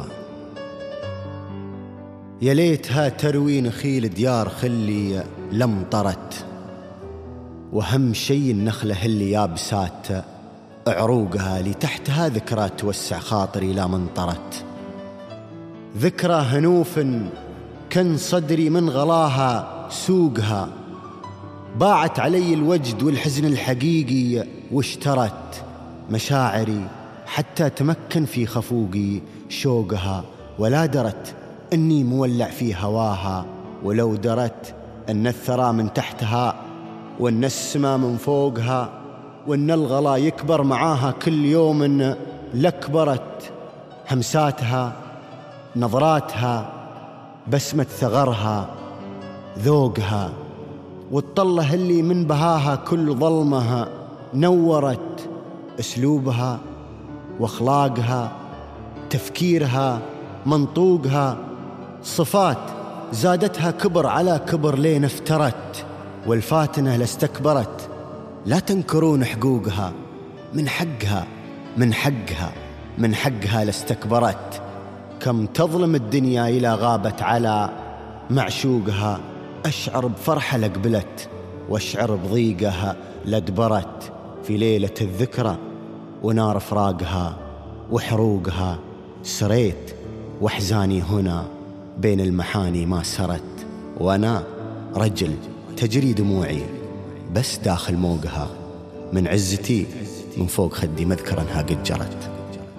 يا ليتها تروي نخيل ديار خلي لم طرت، وهم شي النخلة اللي يابسات عروقها، لتحتها ذكرى توسع خاطري لا منطرت، ذكرى هنوف كان صدري من غلاها سوقها، باعت علي الوجد والحزن الحقيقي واشترت مشاعري حتى تمكن في خفوقي شوقها، ولا درت أني مولع في هواها، ولو درت أن الثرى من تحتها وأن السما من فوقها، وأن الغلا يكبر معاها كل يوم لكبرت، همساتها نظراتها بسمة ثغرها ذوقها، والطلة اللي من بهاها كل ظلمها نورت، أسلوبها وأخلاقها تفكيرها منطوقها، صفات زادتها كبر على كبر لين افترت، والفاتنة لاستكبرت، لا تنكرون حقوقها، من حقها من حقها من حقها لاستكبرت، كم تظلم الدنيا إلى غابت على معشوقها، أشعر بفرحة لقبلت وأشعر بضيقها لدبرت، في ليلة الذكرى ونار فراقها وحروقها، سريت وأحزاني هنا بين المحاني ما سرت، وأنا رجل تجري دموعي بس داخل موقها، من عزتي من فوق خدي مذكرا ها قد جرت.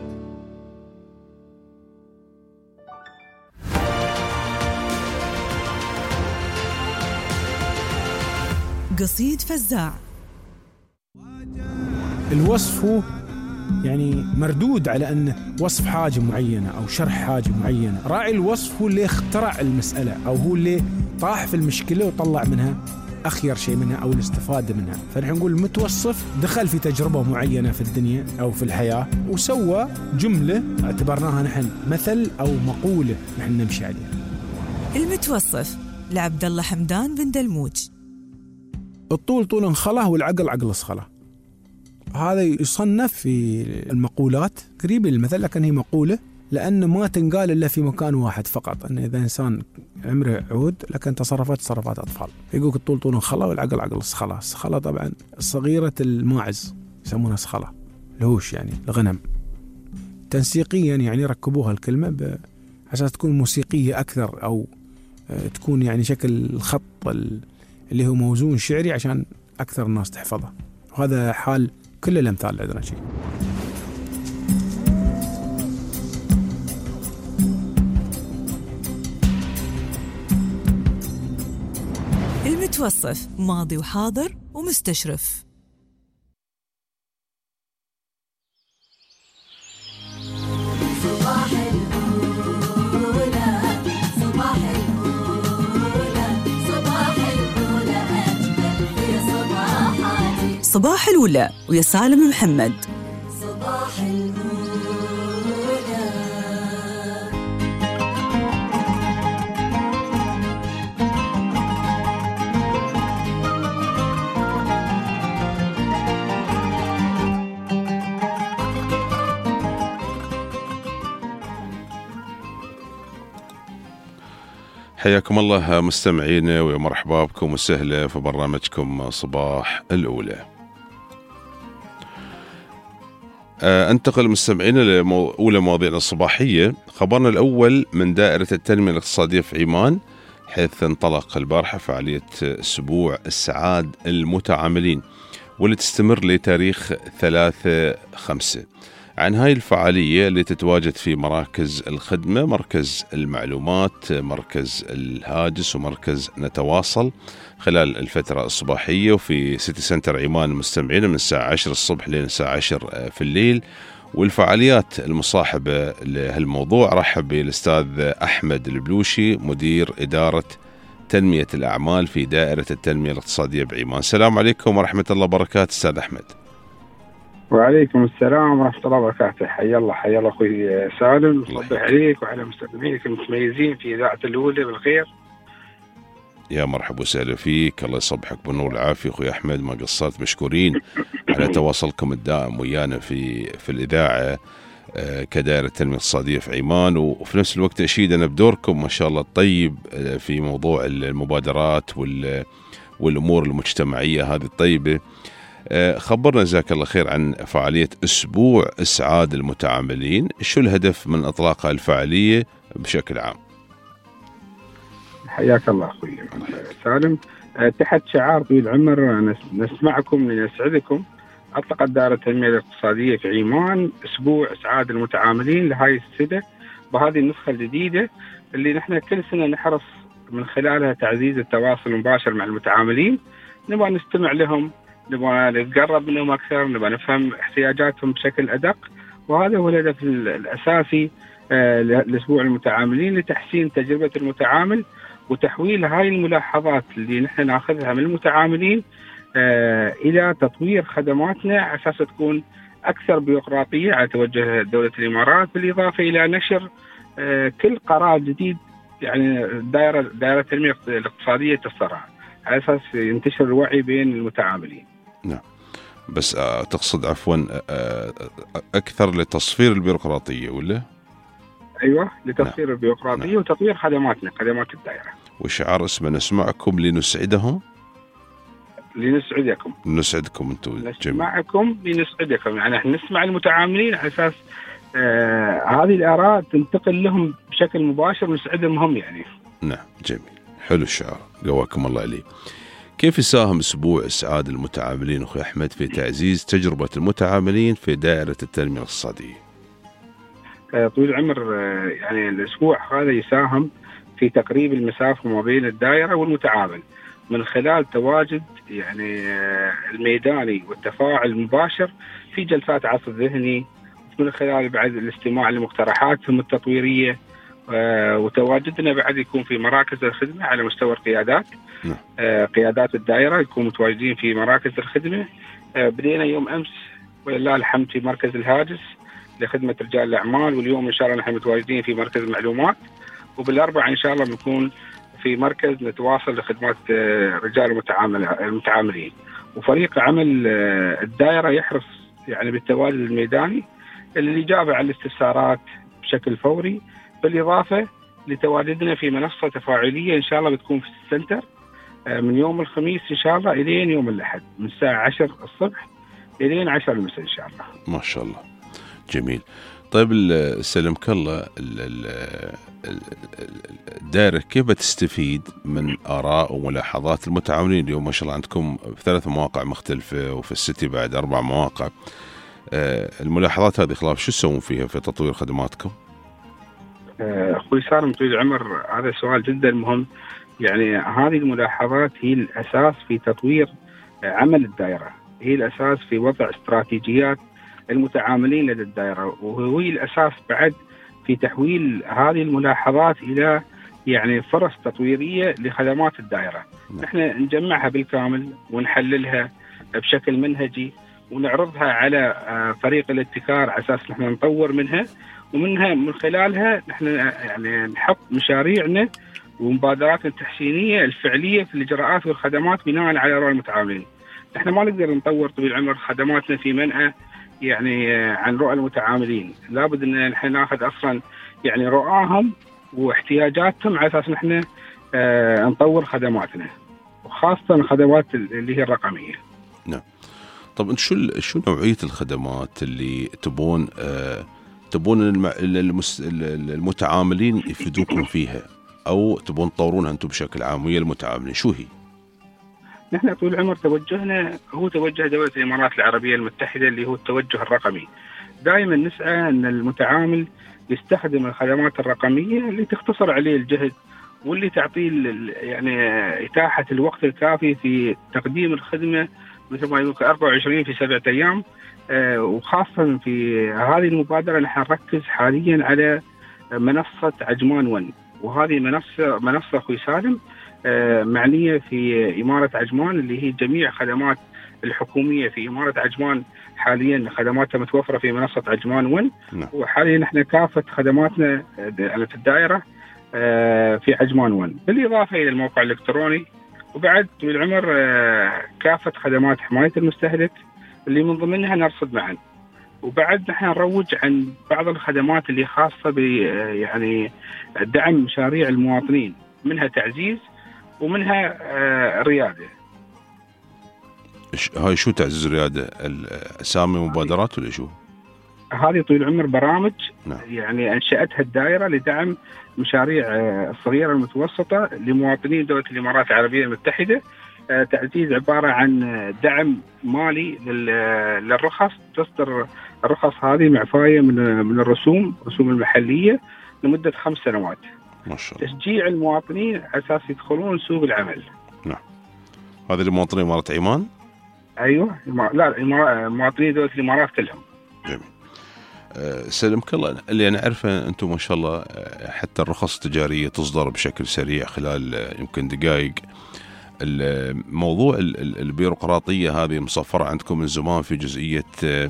قصيد فزاع. الوصف هو يعني مردود على أنه وصف حاجة معينة أو شرح حاجة معينة، راعي الوصف هو اللي اخترع المسألة أو هو اللي طاح في المشكلة وطلع منها أخير شيء منها أو الاستفادة منها. فنحن نقول المتوصف دخل في تجربة معينة في الدنيا أو في الحياة وسوى جملة اعتبرناها نحن مثل أو مقولة نحن نمشي عليها. المتوصف لعبد الله حمدان بن دلموج. الطول طول انخله والعقل عقل صخله. هذا يصنف في المقولات قريب للمثل، لكن هي مقولة لأن ما تنقال إلا في مكان واحد فقط، أن إذا إنسان عمره عود لكن تصرفات تصرفات أطفال. يقولك الطول طول انخله والعقل عقل صخله. الصخلة طبعا صغيرة الماعز يسمونها صخلة، الهوش يعني الغنم. تنسيقيا يعني ركبوها الكلمة عشان تكون موسيقية أكثر، أو تكون يعني شكل الخط اللي هو موزون شعري عشان أكثر الناس تحفظه. وهذا حال كل الأمثال اللي عندنا شيء. المتوصف ماضي وحاضر ومستشرف. صباح الأولى صباح الأولى صباح الأولى أجمل في صباحاتي. صباح الأولى ويا سالم محمد. صباح الأولى. حياكم الله مستمعينا ومرحبا بكم وسهلا في برنامجكم صباح الأولى. أنتقل مستمعينا لأولى مواضيعنا الصباحية. خبرنا الأول من دائرة التنمية الاقتصادية في عمان، حيث انطلق البارحة فعالية أسبوع السعاد المتعاملين واللي تستمر لتاريخ ثلاثة خمسة. عن هاي الفعالية اللي تتواجد في مراكز الخدمة، مركز المعلومات، مركز الهاجس، ومركز نتواصل خلال الفترة الصباحية، وفي سيتي سنتر عمان مستمعين من الساعة عشرة الصبح لين الساعة عشرة في الليل. والفعاليات المصاحبة لهالموضوع رحب بالأستاذ أحمد البلوشي، مدير إدارة تنمية الأعمال في دائرة التنمية الاقتصادية بعمان. السلام عليكم ورحمة الله وبركاته أستاذ أحمد. وعليكم السلام ورحمة الله وبركاته. حيا الله حيا الله أخوي سالم، صبح عليك وعلى مستمعينك المتميزين في إذاعة الأولى بالخير. يا مرحبا وسهلا فيك، الله يصبحك بالنور والعافية أخوي أحمد، ما قصرت، مشكورين على تواصلكم الدائم ويانا في في الإذاعة كدائرة التنمية الاقتصادية في عمان، وفي نفس الوقت أشيد أنا بدوركم ما شاء الله الطيب في موضوع المبادرات والأمور المجتمعية هذه الطيبة. خبرنا جزاك الله خير عن فعالية أسبوع إسعاد المتعاملين، شو الهدف من إطلاق الفعالية بشكل عام؟ حياك الله أخوي سالم. تحت شعار طويل العمر نسمعكم لنسعدكم، أطلقت دائرة التنمية الاقتصادية في عمان أسبوع إسعاد المتعاملين لهاي السنة بهذه النسخة الجديدة اللي نحن كل سنة نحرص من خلالها تعزيز التواصل المباشر مع المتعاملين. نبغى نستمع لهم، نبغى نتقرب منهم أكثر، نبغى نفهم احتياجاتهم بشكل أدق، وهذا هو الهدف الأساسي لأسبوع المتعاملين، لتحسين تجربة المتعامل وتحويل هاي الملاحظات اللي نحن ناخذها من المتعاملين آه إلى تطوير خدماتنا على أساس تكون أكثر بيروقراطية على توجه دولة الإمارات، بالإضافة إلى نشر آه كل قرار جديد يعني دائرة دائرة التنمية الاقتصادية تصدرها على أساس ينتشر الوعي بين المتعاملين. نعم، بس آه تقصد عفوا آه أكثر لتصفير البيروقراطية ولا؟ أيوة، لتصفير نعم. البيروقراطية نعم. وتطوير خدماتنا، خدمات الدائرة. وشعار اسمه نسمعكم لنسعدهم. لنسعدكم نسعدكم انتم، نسمعكم لنسعدكم، يعني احنا نسمع المتعاملين على اساس آه هذه الآراء تنتقل لهم بشكل مباشر، نسعدهم هم يعني. نعم، جميل، حلو الشعار، قواكم الله عليه. كيف يساهم أسبوع إسعاد المتعاملين أخوي أحمد في تعزيز تجربة المتعاملين في دائرة التنمية الاقتصادية؟ آه طويل العمر، آه يعني الأسبوع هذا يساهم في تقريب المسافة ما بين الدائرة والمتعامل من خلال تواجد يعني الميداني والتفاعل المباشر في جلسات عصف ذهني، من خلال بعد الاستماع لمقترحاتهم التطويرية، وتواجدنا بعد يكون في مراكز الخدمة على مستوى القيادات. قيادات الدائرة يكون متواجدين في مراكز الخدمة. بدينا يوم أمس ولله الحمد في مركز الهاجس لخدمة رجال الأعمال، واليوم إن شاء الله نحن متواجدين في مركز المعلومات، وبالأربعاء إن شاء الله بنكون في مركز نتواصل لخدمات رجال المتعاملين. وفريق عمل الدائرة يحرص يعني بالتواجد الميداني للإجابة على الاستفسارات بشكل فوري، بالإضافة لتواجدنا في منصة تفاعلية إن شاء الله بتكون في السنتر من يوم الخميس إن شاء الله إلين يوم الأحد من الساعة عشرة الصبح إلين عشرة المساء إن شاء الله. ما شاء الله، جميل. طيب سلمك الله، الدائرة كيف بتستفيد من آراء وملاحظات المتعاونين؟ اليوم ما شاء الله عندكم في ثلاث مواقع مختلفة، وفي السيتي بعد أربع مواقع. الملاحظات هذه خلاف شو تسوون فيها في تطوير خدماتكم؟ أخوي سالم طويل العمر، هذا سؤال جدا مهم. يعني هذه الملاحظات هي الأساس في تطوير عمل الدائرة، هي الأساس في وضع استراتيجيات المتعاملين لدى الدائرة، وهي الأساس بعد في تحويل هذه الملاحظات إلى يعني فرص تطويرية لخدمات الدائرة. نحن نجمعها بالكامل ونحللها بشكل منهجي ونعرضها على فريق الابتكار على أساس نحن نطور منها، ومنها من خلالها نحن يعني نحط مشاريعنا ومبادراتنا التحسينية الفعلية في الإجراءات والخدمات بناء على رؤى المتعاملين. نحن ما نقدر نطور طويل العمر خدماتنا في منأى يعني عن رؤى المتعاملين، لابد ان نحن ناخذ اصلا يعني رؤاهم واحتياجاتهم على اساس نحن آه نطور خدماتنا، وخاصه الخدمات اللي هي الرقميه. نعم. طب انت شو شو نوعيه الخدمات اللي تبون آه تبون المتعاملين يفيدوكم فيها، او تبون تطورونها انتم بشكل عام ويا المتعاملين؟ شو هي؟ نحن طول العمر توجهنا هو توجه دولة الإمارات العربية المتحدة اللي هو التوجه الرقمي. دائما نسعى أن المتعامل يستخدم الخدمات الرقمية اللي تختصر عليه الجهد واللي تعطيه يعني إتاحة الوقت الكافي في تقديم الخدمة مثل ما يقول أربعة وعشرين في سبعة أيام. آه وخاصة في هذه المبادرة نحن نركز حاليا على منصة عجمان ون، وهذه منصة منصة أخوي سالم آه معنية في إمارة عجمان، اللي هي جميع خدمات الحكومية في إمارة عجمان حاليا خدماتها متوفرة في منصة عجمان ون. نعم. وحاليا نحن كافة خدماتنا في الدائرة في عجمان ون، بالإضافة إلى الموقع الإلكتروني، وبعد طويل العمر كافة خدمات حماية المستهلك اللي من ضمنها نرصد معا. وبعد نحن نروج عن بعض الخدمات اللي خاصة ب يعني دعم مشاريع المواطنين، منها تعزيز ومنها ريادة. هاي شو تعزيز ريادة؟ أسامي مبادرات ولا شو؟ هذه طويل العمر برامج نعم. يعني أنشأتها الدائرة لدعم مشاريع الصغيرة المتوسطة لمواطنين دولة الإمارات العربية المتحدة. تعزيز عبارة عن دعم مالي للرخص، تصدر الرخص هذه معفاية من من الرسوم الرسوم المحلية لمدة خمس سنوات. ما شاء الله. تشجيع المواطنين أساس يدخلون سوق العمل. نعم. هذه لمواطنين إمارة عمان؟ أيوة، لا مواطنين دولة الإمارات كلهم. جميل. سلمك الله، اللي أنا أعرفه أنتم ما شاء الله حتى الرخص التجارية تصدر بشكل سريع خلال يمكن دقائق. الموضوع البيروقراطية هذه مصفرة عندكم من زمان في جزئية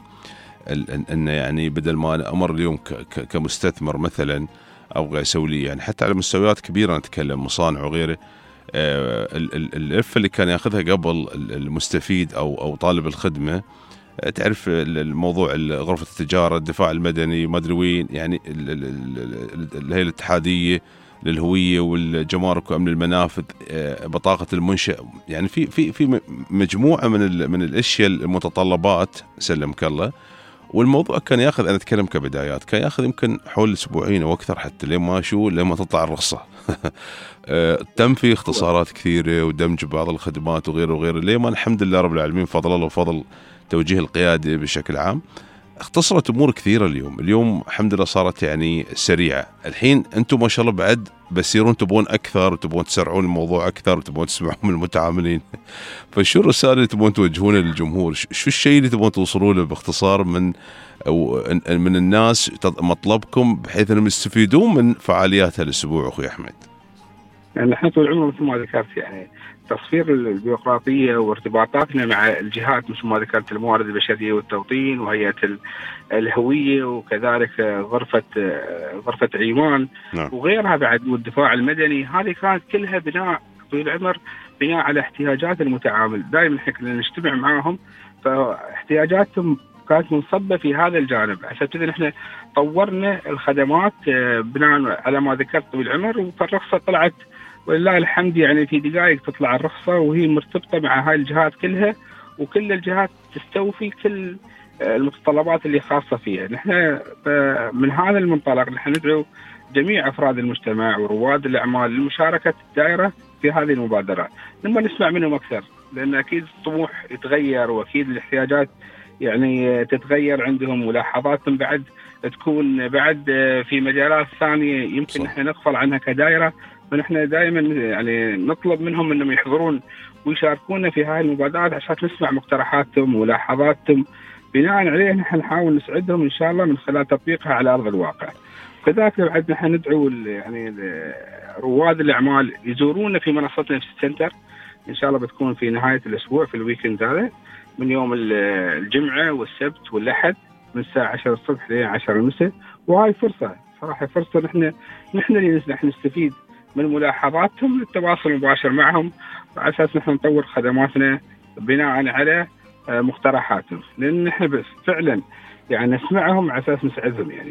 أن يعني بدل ما أنا أمر اليوم كمستثمر مثلا أبغى أسوي لي يعني حتى على مستويات كبيرة نتكلم مصانع وغيره، الإف اللي كان يأخذها قبل المستفيد أو أو طالب الخدمة، تعرف الموضوع غرفة التجارة، الدفاع المدني، ما أدري وين، يعني الهيئة الاتحادية للهوية والجمارك وأمن المنافذ، بطاقة المنشأ، يعني في في في مجموعة من من الأشياء المتطلبات سلمك الله. والموضوع كان ياخذ، أنا أتكلم كبدايات، كان ياخذ يمكن حول أسبوعين أو أكثر حتى لين ما شو لين ما تطلع الرخصة. تم في اختصارات كثيرة ودمج بعض الخدمات وغيره وغيره، لين ما الحمد لله رب العالمين فضل الله وفضل توجيه القيادة بشكل عام اختصرت أمور كثيرة. اليوم اليوم الحمد لله صارت يعني سريعة. الحين أنتم ما شاء الله بعد بسيرون تبون أكثر وتبون تسرعون الموضوع أكثر وتبون تسمعون من المتعاملين. فشو الرسالة اللي تبون توجهونها للجمهور؟ شو الشيء اللي تبون توصلوا له باختصار من أو من الناس مطلبكم بحيث أنهم يستفيدون من فعاليات هالأسبوع أخوي أحمد؟ يعني نحن طول العمر مثل ما ذكرت يعني تصفير البيروقراطية وارتباطاتنا مع الجهات مثل ما ذكرت الموارد البشرية والتوطين وهيئة الهوية وكذلك غرفة غرفة عمان نعم. وغيرها بعد والدفاع المدني، هذه كانت كلها بناء طويل العمر بناء على احتياجات المتعامل. دائما احنا نجتمع معهم فاحتياجاتهم كانت منصبة في هذا الجانب، عشان كذا نحن طورنا الخدمات بناء على ما ذكرت طويل العمر. فالرخصة طلعت ولله الحمد يعني في دقائق تطلع الرخصة، وهي مرتبطة مع هاي الجهات كلها، وكل الجهات تستوفي كل المتطلبات اللي خاصة فيها. نحن من هذا المنطلق نحن ندعو جميع أفراد المجتمع ورواد الأعمال لمشاركة الدائرة في هذه المبادرة، لما نسمع منهم أكثر، لأن أكيد الطموح يتغير وأكيد الاحتياجات يعني تتغير عندهم، ملاحظاتهم بعد تكون بعد في مجالات ثانية يمكن نحن نغفل عنها كدائرة. فنحن دائما يعني نطلب منهم انهم يحضرون ويشاركونا في هاي المبادرات عشان نسمع مقترحاتهم وملاحظاتهم، بناء عليه نحن نحاول نسعدهم ان شاء الله من خلال تطبيقها على ارض الواقع. كذلك بعد نحن ندعو يعني رواد الاعمال يزورونا في منصتنا في السنتر، ان شاء الله بتكون في نهايه الاسبوع في الويكند هذا من يوم الجمعه والسبت والاحد من الساعه عشرة الصبح ل عشرة المساء. وهاي فرصه صراحه فرصه نحن نحن اللي نستفيد من ملاحظاتهم للتواصل المباشر معهم، على اساس نحن نطور خدماتنا بناء على مقترحاتهم، لان نحن فعلا يعني نسمعهم على اساس نساعدهم. يعني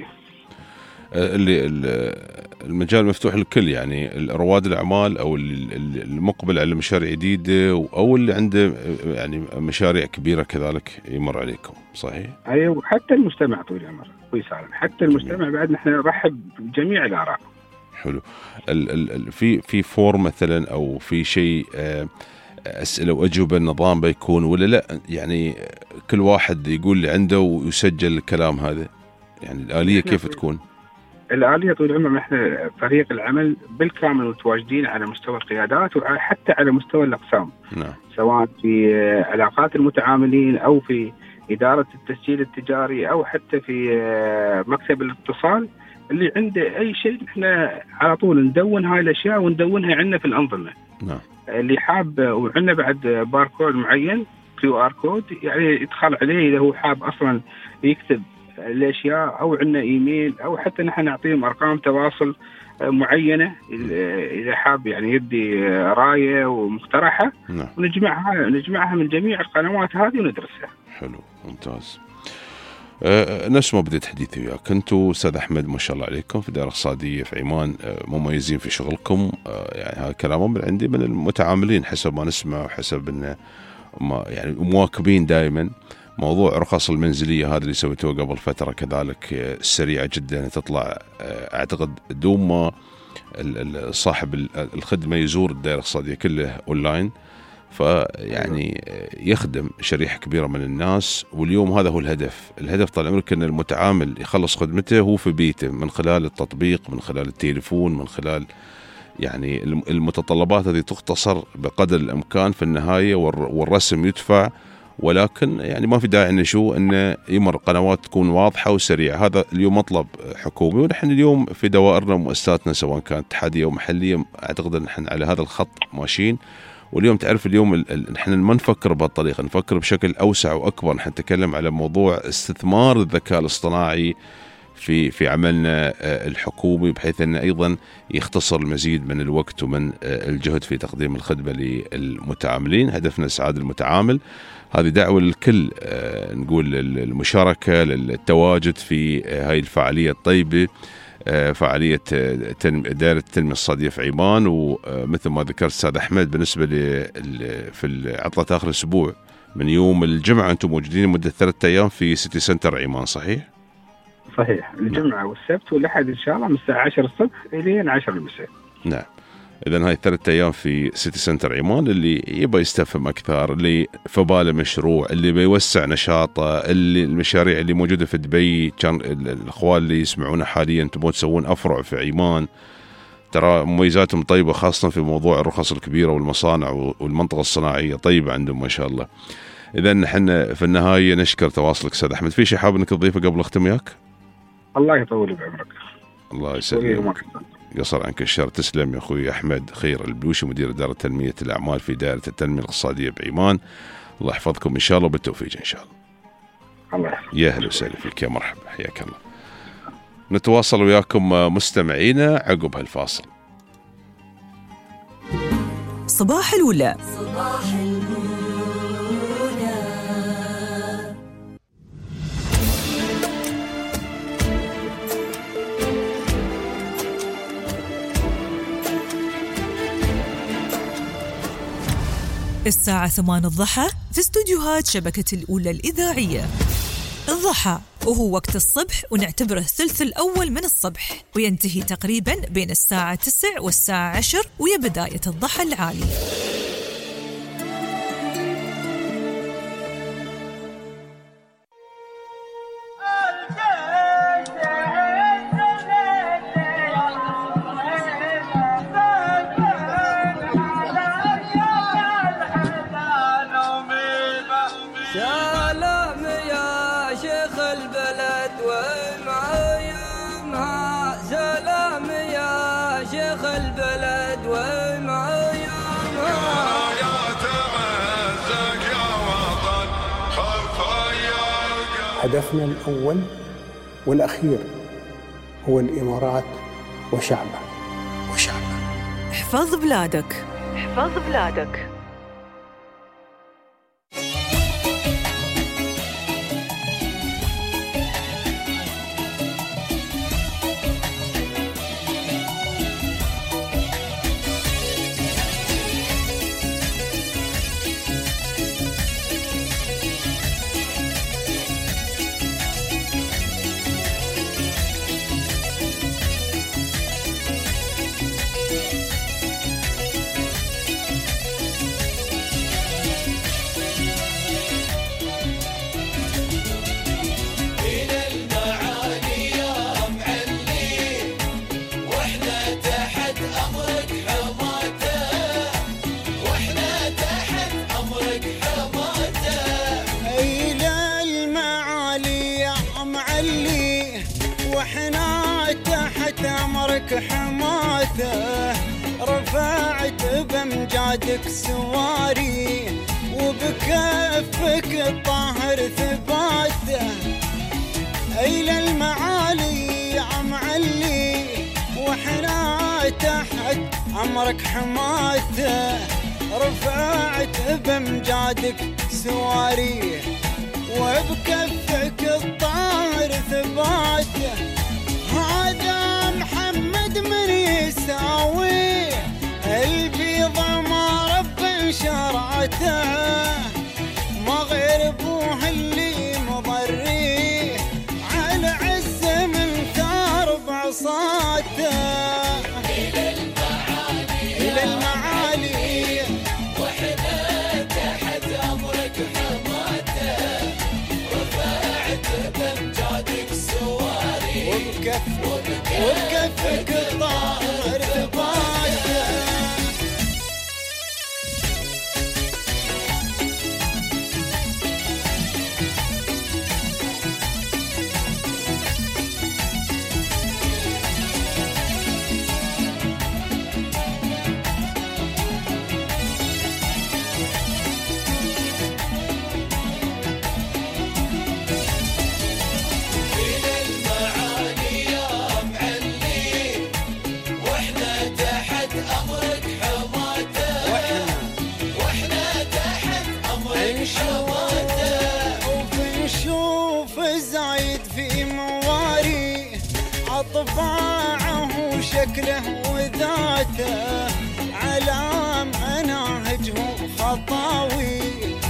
اللي المجال مفتوح للكل، يعني رواد الاعمال او المقبل على مشاريع جديده او اللي عنده يعني مشاريع كبيره كذلك يمر عليكم، صحيح؟ ايوه، حتى المجتمع طول العمر ويسالم، حتى المجتمع بعد نحن نرحب بجميع الاراء. حلو. ال ال في في فور مثلا او في شيء آه أسئلة وأجوبة، النظام بيكون ولا لا؟ يعني كل واحد يقول اللي عنده ويسجل الكلام هذا، يعني الآلية كيف تكون؟ الآلية طول العمر احنا فريق العمل بالكامل متواجدين على مستوى القيادات وحتى على مستوى الأقسام. نعم. سواء في علاقات المتعاملين أو في إدارة التسجيل التجاري أو حتى في مكتب الاتصال، اللي عنده أي شيء احنا على طول ندون هاي الأشياء وندونها عندنا في الأنظمة. نعم. اللي حاب، وعندنا بعد باركود معين كيو آر كود، يعني يدخل عليه إذا هو حاب أصلا يكتب الأشياء، أو عندنا إيميل، أو حتى نحن نعطيهم أرقام تواصل معينة إذا حاب يعني يبدي راية ومقترحة. نعم. ونجمعها نجمعها من جميع القنوات هذه وندرسها. حلو، ممتاز. أه نفس ما بديت حديثي وياك، انتم استاذ احمد ما شاء الله عليكم في دائره اقتصاديه في عمان، أه مميزين في شغلكم. أه يعني هذا كلام من عندي من المتعاملين حسب ما نسمع، وحسب ان ما يعني مواكبين دائما موضوع رخص المنزليه هذا اللي سويتوه قبل فتره، كذلك أه سريعه جدا تطلع. أه اعتقد دوم ما صاحب الخدمه يزور الدائره الاقتصاديه كله اونلاين، فيعني يخدم شريحة كبيرة من الناس. واليوم هذا هو الهدف. الهدف طال عمرك أن المتعامل يخلص خدمته هو في بيته، من خلال التطبيق، من خلال التليفون، من خلال يعني المتطلبات هذه تختصر بقدر الإمكان في النهاية، والرسم يدفع. ولكن يعني ما في داعي أن شو أن يمر قنوات تكون واضحة وسريعة. هذا اليوم مطلب حكومي، ونحن اليوم في دوائرنا ومؤسساتنا سواء كانت اتحادية أو محلية أعتقد أن نحن على هذا الخط ماشيين. واليوم تعرف اليوم نحن ما نفكر بهالطريقة، نفكر بشكل أوسع وأكبر. نحن نتكلم على موضوع استثمار الذكاء الاصطناعي في في عملنا الحكومي، بحيث أنه أيضا يختصر المزيد من الوقت ومن الجهد في تقديم الخدمة للمتعاملين. هدفنا سعادة المتعامل. هذه دعوة للكل، نقول المشاركة، للتواجد في هاي الفعالية الطيبة، فعالية دائرة التنمية الاقتصادية في عمان. ومثل ما ذكرت أستاذ أحمد، بالنسبة في عطلة آخر الأسبوع من يوم الجمعة أنتم موجودين مدة ثلاثة أيام في سيتي سنتر عمان، صحيح؟ صحيح، الجمعة والسبت والأحد إن شاء الله من الساعة عشرة الصبح إلى عشرة المساء. نعم. إذن هاي ثلاثة أيام في سيتي سنتر عمان. اللي يبغى يستفهم أكثر، اللي في باله مشروع، اللي بيوسع نشاطه، اللي المشاريع اللي موجودة في دبي، كان الأخوان اللي يسمعونا حاليا تبون تسوون أفرع في عمان، ترى مميزاتهم طيبة، خاصة في موضوع الرخص الكبيرة والمصانع والمنطقة الصناعية طيبة عندهم ما شاء الله. إذن نحن في النهاية نشكر تواصلك أستاذ أحمد. في شيء حاب إنك تضيفه قبل أختم وياك؟ الله يطول بعمرك. الله يسلمك، قصر عنك الشر. تسلم يا أخوي أحمد خير البلوشي، مدير إدارة تنمية الأعمال في دائرة التنمية الاقتصادية بعمان. الله يحفظكم إن شاء الله وبالتوفيق إن شاء الله. الله يحفظك. يا أهلا وسهلا فيك، يا مرحبا، حياك الله. نتواصل وياكم مستمعينا عقب هالفاصل. صباح الأولى. صباح الأولى. الساعة ثمان الضحى في استوديوهات شبكة الأولى الإذاعية. الضحى وهو وقت الصبح، ونعتبره الثلث الأول من الصبح، وينتهي تقريبا بين الساعة تسع والساعة عشر، ويا بداية الضحى العالي. هدفنا الأول والأخير هو الإمارات وشعبها وشعبها. احفظ بلادك، احفظ بلادك. معلي واحنا تحت امرك حماته، رفعت بامجادك سواري وبكفك الطاهر ثباته. الى المعالي يا معلي واحنا تحت امرك حماته، رفعت بامجادك سواري وبكفك الطاهر ثباته. هذا محمد من يساوي البيضة ما رب شرعته، ما غير ابوه اللي مضري على عز من ثار بعصاته. الى المعالي الى المعالي وحنا تحت امرك حماته، رفعت بامجادك سواري وبكفك الطاهر ثباته. طباعه وشكله وذاته على مناهجه خطاوي،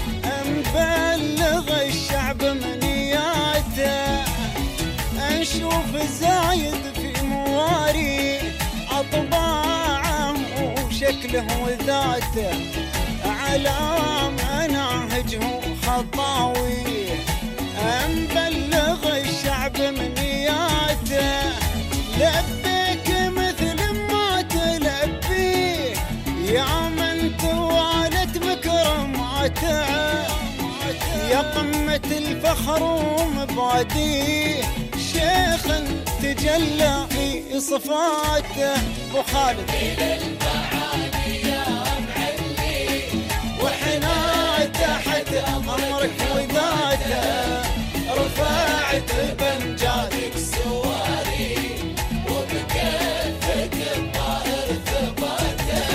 مبلغ الشعب منياته. نشوف زايد في مواري اطباعه وشكله وذاته على مناهجه خطاوي، مبلغ الشعب منياته. لبيك مثل ما تلبي يا من توالت بكرماته، يا قمة الفخر ومبادي شيخ تجلى في صفاته. ابو خالد الى المعالي يا معلي وحنا تحت امرك وذاته، رفعت بامجادك سواري وبكفك الطاهر ثباته.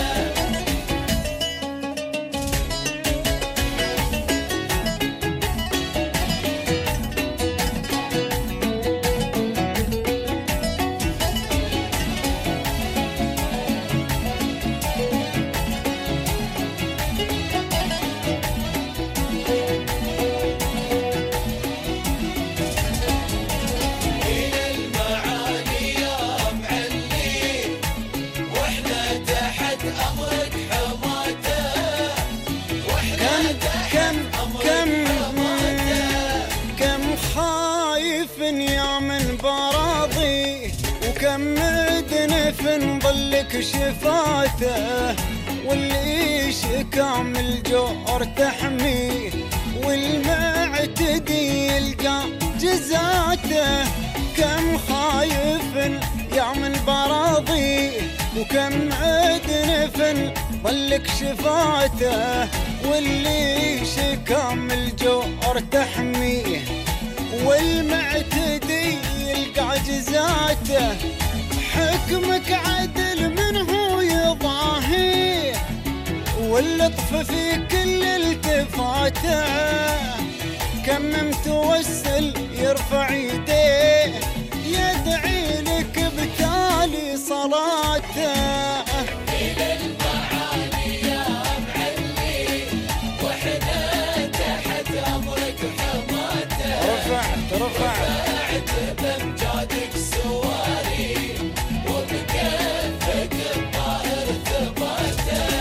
كم مدنف نظلك شفاته، واللي شكام الجور تحميه، والمعتدي يلقى جزاته. كم خايف يا من براضي وكم مدنف ظلك شفاته، واللي شكام الجور تحميه، والمعتدي يلقى جزاته. حكمك عدل منه يضاهي، واللطف في كل التفاته. كم متوسل يرفع يديه يدعي لك بتالي صلاته. إلى المعالي يا معلي وحنا تحت أمرك حماته، رفعت رفعت بامجادك سواري وبكفك الطاهر ثباته.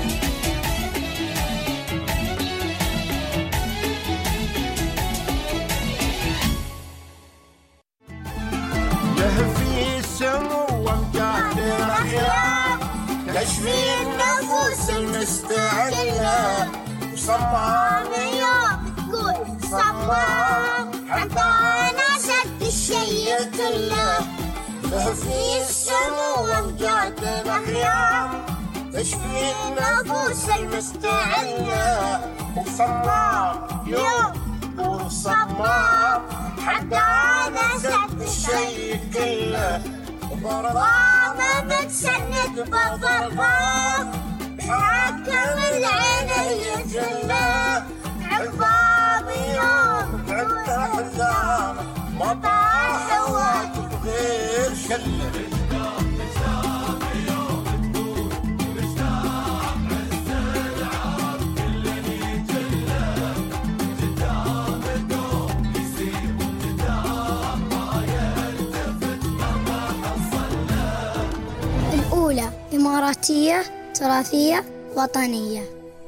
له في السمو وامجاد الأخيار، تشفي النفوس المستعلة، وصمام يوم تقول صمام حتى نشد الشي كله له في السمو وامجاد الأخيار تشفي النفوس المستعلة وصمار يوم دور صمار حتى هذا سد الشي كله وضربة بتسند بضربة حكم العين يجله عقاب يوم عقاب حزام مطاح واجب غير شله الأولى إماراتية تراثية وطنية.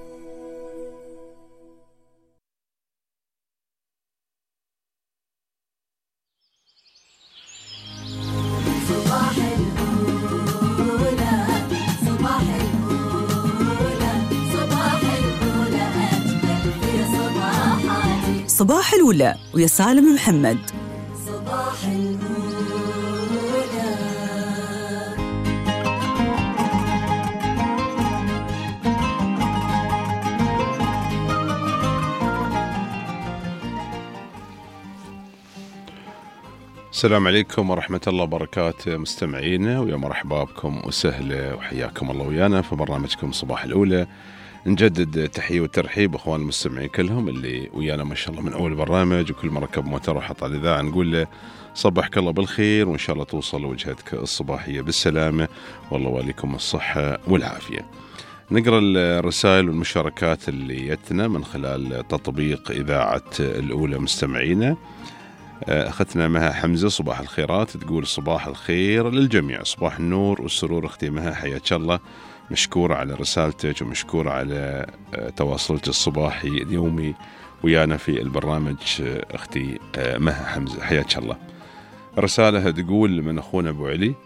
صباح الأولى صباح الأولى صباح الأولى أجمل في صباحاتي. صباح الأولى ويا سالم محمد. صباح الأولى السلام عليكم ورحمة الله وبركاته مستمعينا، ويا مرحبا بكم وسهلا وحياكم الله ويانا في برنامجكم صباح الأولى. نجدد تحية وترحيب أخوان المستمعين كلهم اللي ويانا ما شاء الله من أول برنامج، وكل ما ركب موتر وحط على الإذاعة نقول له صبحك الله بالخير، وإن شاء الله توصل وجهتك الصباحية بالسلامة، والله واليكم الصحة والعافية. نقرأ الرسائل والمشاركات اللي يتنا من خلال تطبيق إذاعة الأولى مستمعينا. أختنا مها حمزة صباح الخيرات، تقول صباح الخير للجميع، صباح النور والسرور أختي مها، حياك الله، مشكورة على رسالتك ومشكورة على تواصلك الصباحي اليومي ويانا في البرنامج أختي مها حمزة، حياك الله. رسالة تقول من أخونا أبو علي،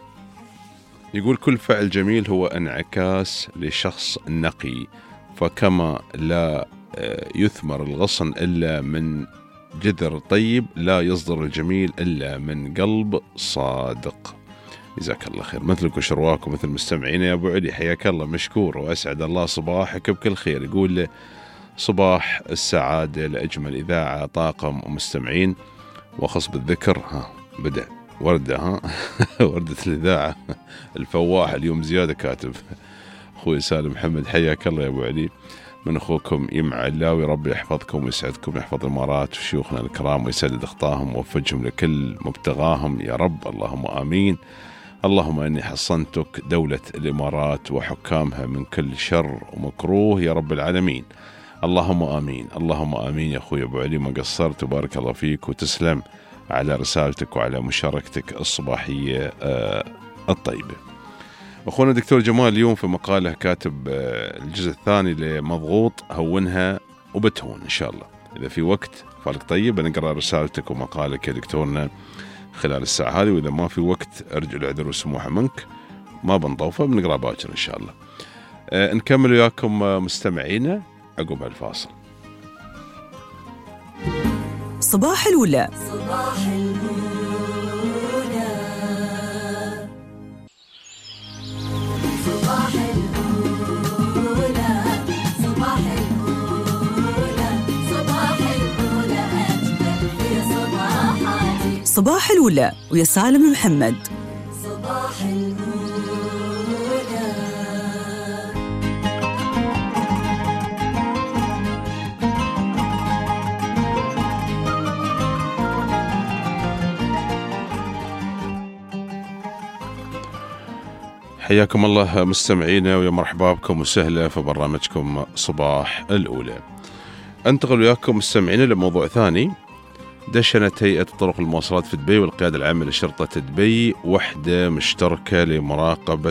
يقول كل فعل جميل هو انعكاس لشخص نقي، فكما لا يثمر الغصن إلا من جذر طيب لا يصدر الجميل إلا من قلب صادق. جزاك الله خير، مثلك وشرواك ومثل مستمعينا يا أبو علي، حياك الله، مشكور وأسعد الله صباحك بكل خير. يقول له صباح السعادة لأجمل إذاعة طاقم ومستمعين، وخص بالذكر ها بدأ وردة ها وردة الإذاعة الفواح اليوم زيادة كاتب أخوي سالم محمد، حياك الله يا أبو علي، من أخوكم يمع اللاوي، ربي يحفظكم ويسعدكم ويحفظ الإمارات وشيوخنا الكرام ويسدد أخطاهم ووفقهم لكل مبتغاهم يا رب، اللهم آمين. اللهم إني حصنتك دولة الإمارات وحكامها من كل شر ومكروه يا رب العالمين، اللهم آمين اللهم آمين. يا أخوي أبو علي ما قصرت، وبارك الله فيك، وتسلم على رسالتك وعلى مشاركتك الصباحية الطيبة. أخونا دكتور جمال اليوم في مقاله كاتب الجزء الثاني لمضغوط هونها وبتهون إن شاء الله. إذا في وقت فالك طيب نقرأ رسالتك ومقالك يا دكتورنا خلال الساعة هذه، وإذا ما في وقت أرجو العذر والسموح منك، ما بنطوفه بنقرأ باكر إن شاء الله. أه نكمل وياكم مستمعينا عقب الفاصل. صباح الأولى صباح الأولى صباح الأولى صباح الأولى صباح الأولى أجمل في صباحاتي. صباح الأولى ويا سالم محمد. صباح الأولى حياكم الله مستمعينا، ويا مرحبا بكم وسهلا في برنامجكم صباح الأولى. أنتقل وياكم مستمعينا لموضوع ثاني. دشنت هيئة طرق المواصلات في دبي والقيادة العامة لشرطة دبي وحدة مشتركة لمراقبة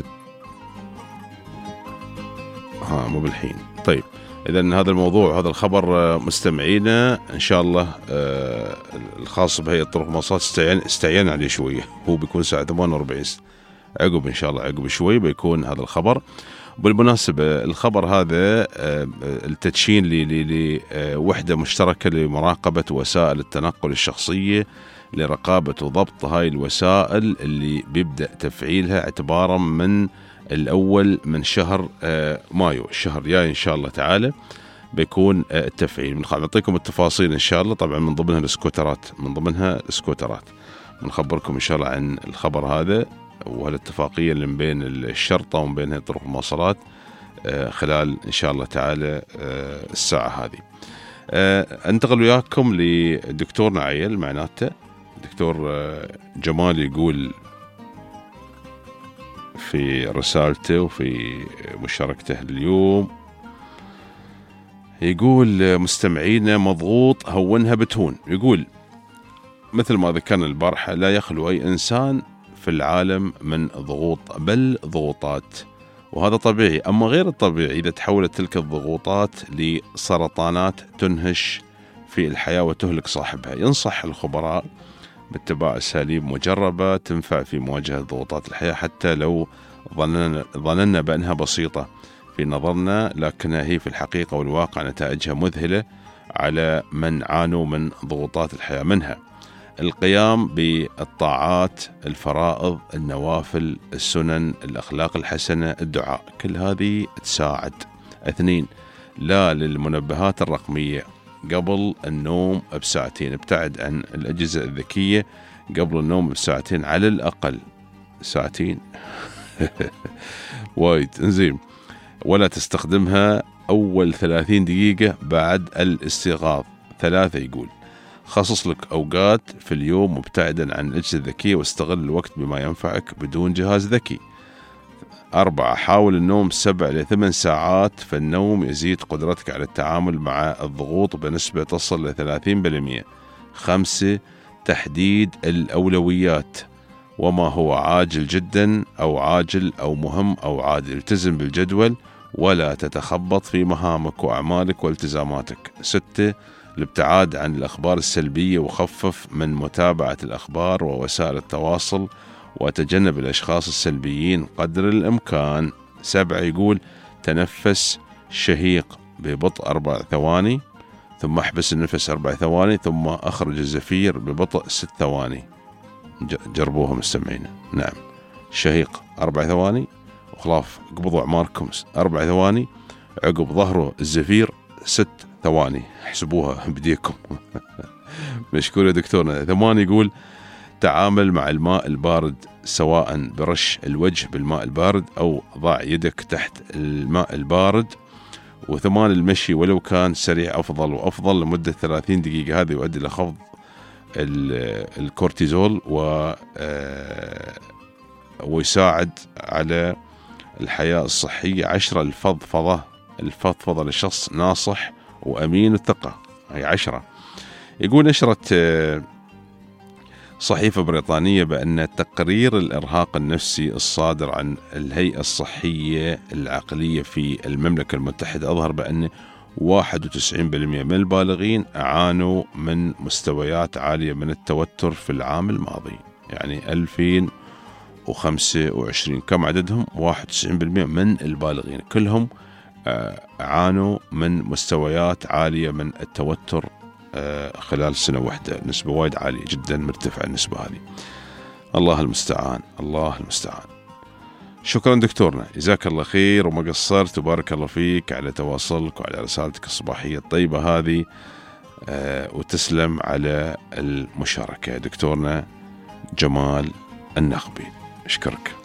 ها مو بالحين طيب إذا هذا الموضوع هذا الخبر مستمعينا إن شاء الله آه الخاص بهيئة طرق المواصلات استعين استعين عليه شوية، هو بيكون الساعة ثمانية وأربعين عقب إن شاء الله عقب شوي بيكون هذا الخبر. بالمناسبة الخبر هذا التدشين لوحدة مشتركة لمراقبة وسائل التنقل الشخصية لرقابة وضبط هاي الوسائل اللي بيبدأ تفعيلها اعتبارا من الأول من شهر مايو، الشهر الجاي إن شاء الله تعالى بيكون التفعيل. بنعطيكم التفاصيل إن شاء الله، طبعا من ضمنها السكوترات، من ضمنها السكوترات بنخبركم إن شاء الله عن الخبر هذا وهالاتفاقية اللي بين الشرطة ومن بين طرق المواصلات خلال إن شاء الله تعالى الساعة هذه. أنتقل وياكم لدكتورنا عيل معناته دكتور جمال يقول في رسالته وفي مشاركته اليوم، يقول مستمعينا مضغوط هونها بتهون. يقول مثل ما ذكرنا البارحة لا يخلو أي إنسان في العالم من ضغوط بل ضغوطات، وهذا طبيعي. أما غير الطبيعي إذا تحولت تلك الضغوطات لسرطانات تنهش في الحياة وتهلك صاحبها. ينصح الخبراء باتباع أساليب مجربة تنفع في مواجهة ضغوطات الحياة حتى لو ظننا, ظننا بأنها بسيطة في نظرنا، لكنها هي في الحقيقة والواقع نتائجها مذهلة على من عانوا من ضغوطات الحياة. منها القيام بالطاعات، الفرائض، النوافل، السنن، الأخلاق الحسنة، الدعاء، كل هذه تساعد. اثنين، لا للمنبهات الرقمية قبل النوم بساعتين. ابتعد عن الأجهزة الذكية قبل النوم بساعتين على الأقل، ساعتين وايد انزين. ولا تستخدمها أول ثلاثين دقيقة بعد الاستيقاظ. ثلاثة، يقول خصص لك أوقات في اليوم مبتعدا عن الأجهزة الذكية واستغل الوقت بما ينفعك بدون جهاز ذكي. أربعة، حاول النوم سبع إلى ثمان ساعات، فالنوم يزيد قدرتك على التعامل مع الضغوط بنسبة تصل إلى ثلاثين بالمئة. خمسة، تحديد الأولويات وما هو عاجل جدا أو عاجل أو مهم أو عادل. التزم بالجدول ولا تتخبط في مهامك وأعمالك والتزاماتك. ستة، الابتعاد عن الأخبار السلبية وخفف من متابعة الأخبار ووسائل التواصل وتجنب الأشخاص السلبيين قدر الإمكان. سبعة، يقول تنفس شهيق ببطء أربع ثواني ثم احبس النفس أربع ثواني ثم أخرج الزفير ببطء ست ثواني. جربوها مستمعين. نعم، شهيق أربع ثواني وخلاف قبضوا أعماركم أربع ثواني، عقب ظهره الزفير ست ثواني، احسبوها بديكم. مشكور يا دكتورنا. ثمان، يقول تعامل مع الماء البارد سواء برش الوجه بالماء البارد أو ضع يدك تحت الماء البارد. وثمان، المشي ولو كان سريع أفضل وأفضل لمدة ثلاثين دقيقة، هذا يؤدي لخفض الكورتيزول ويساعد على الحياة الصحية. عشرة، الفضفضة الفضفضة لشخص ناصح وأمين الثقة، هي عشرة. يقول نشرت صحيفة بريطانية بأن تقرير الإرهاق النفسي الصادر عن الهيئة الصحية العقلية في المملكة المتحدة أظهر بأن واحد وتسعين بالمئة من البالغين عانوا من مستويات عالية من التوتر في العام الماضي، يعني ألفين وخمسة وعشرين. كم عددهم؟ واحد وتسعين بالمئة من البالغين كلهم عانوا من مستويات عالية من التوتر خلال سنة واحدة. نسبة وايد عالية جدا، مرتفعة النسبة هذه. الله المستعان، الله المستعان. شكرا دكتورنا، جزاك الله خير وما قصرت، وبارك الله فيك على تواصلك وعلى رسالتك الصباحية الطيبة هذه، وتسلم على المشاركة دكتورنا جمال النخبي. أشكرك.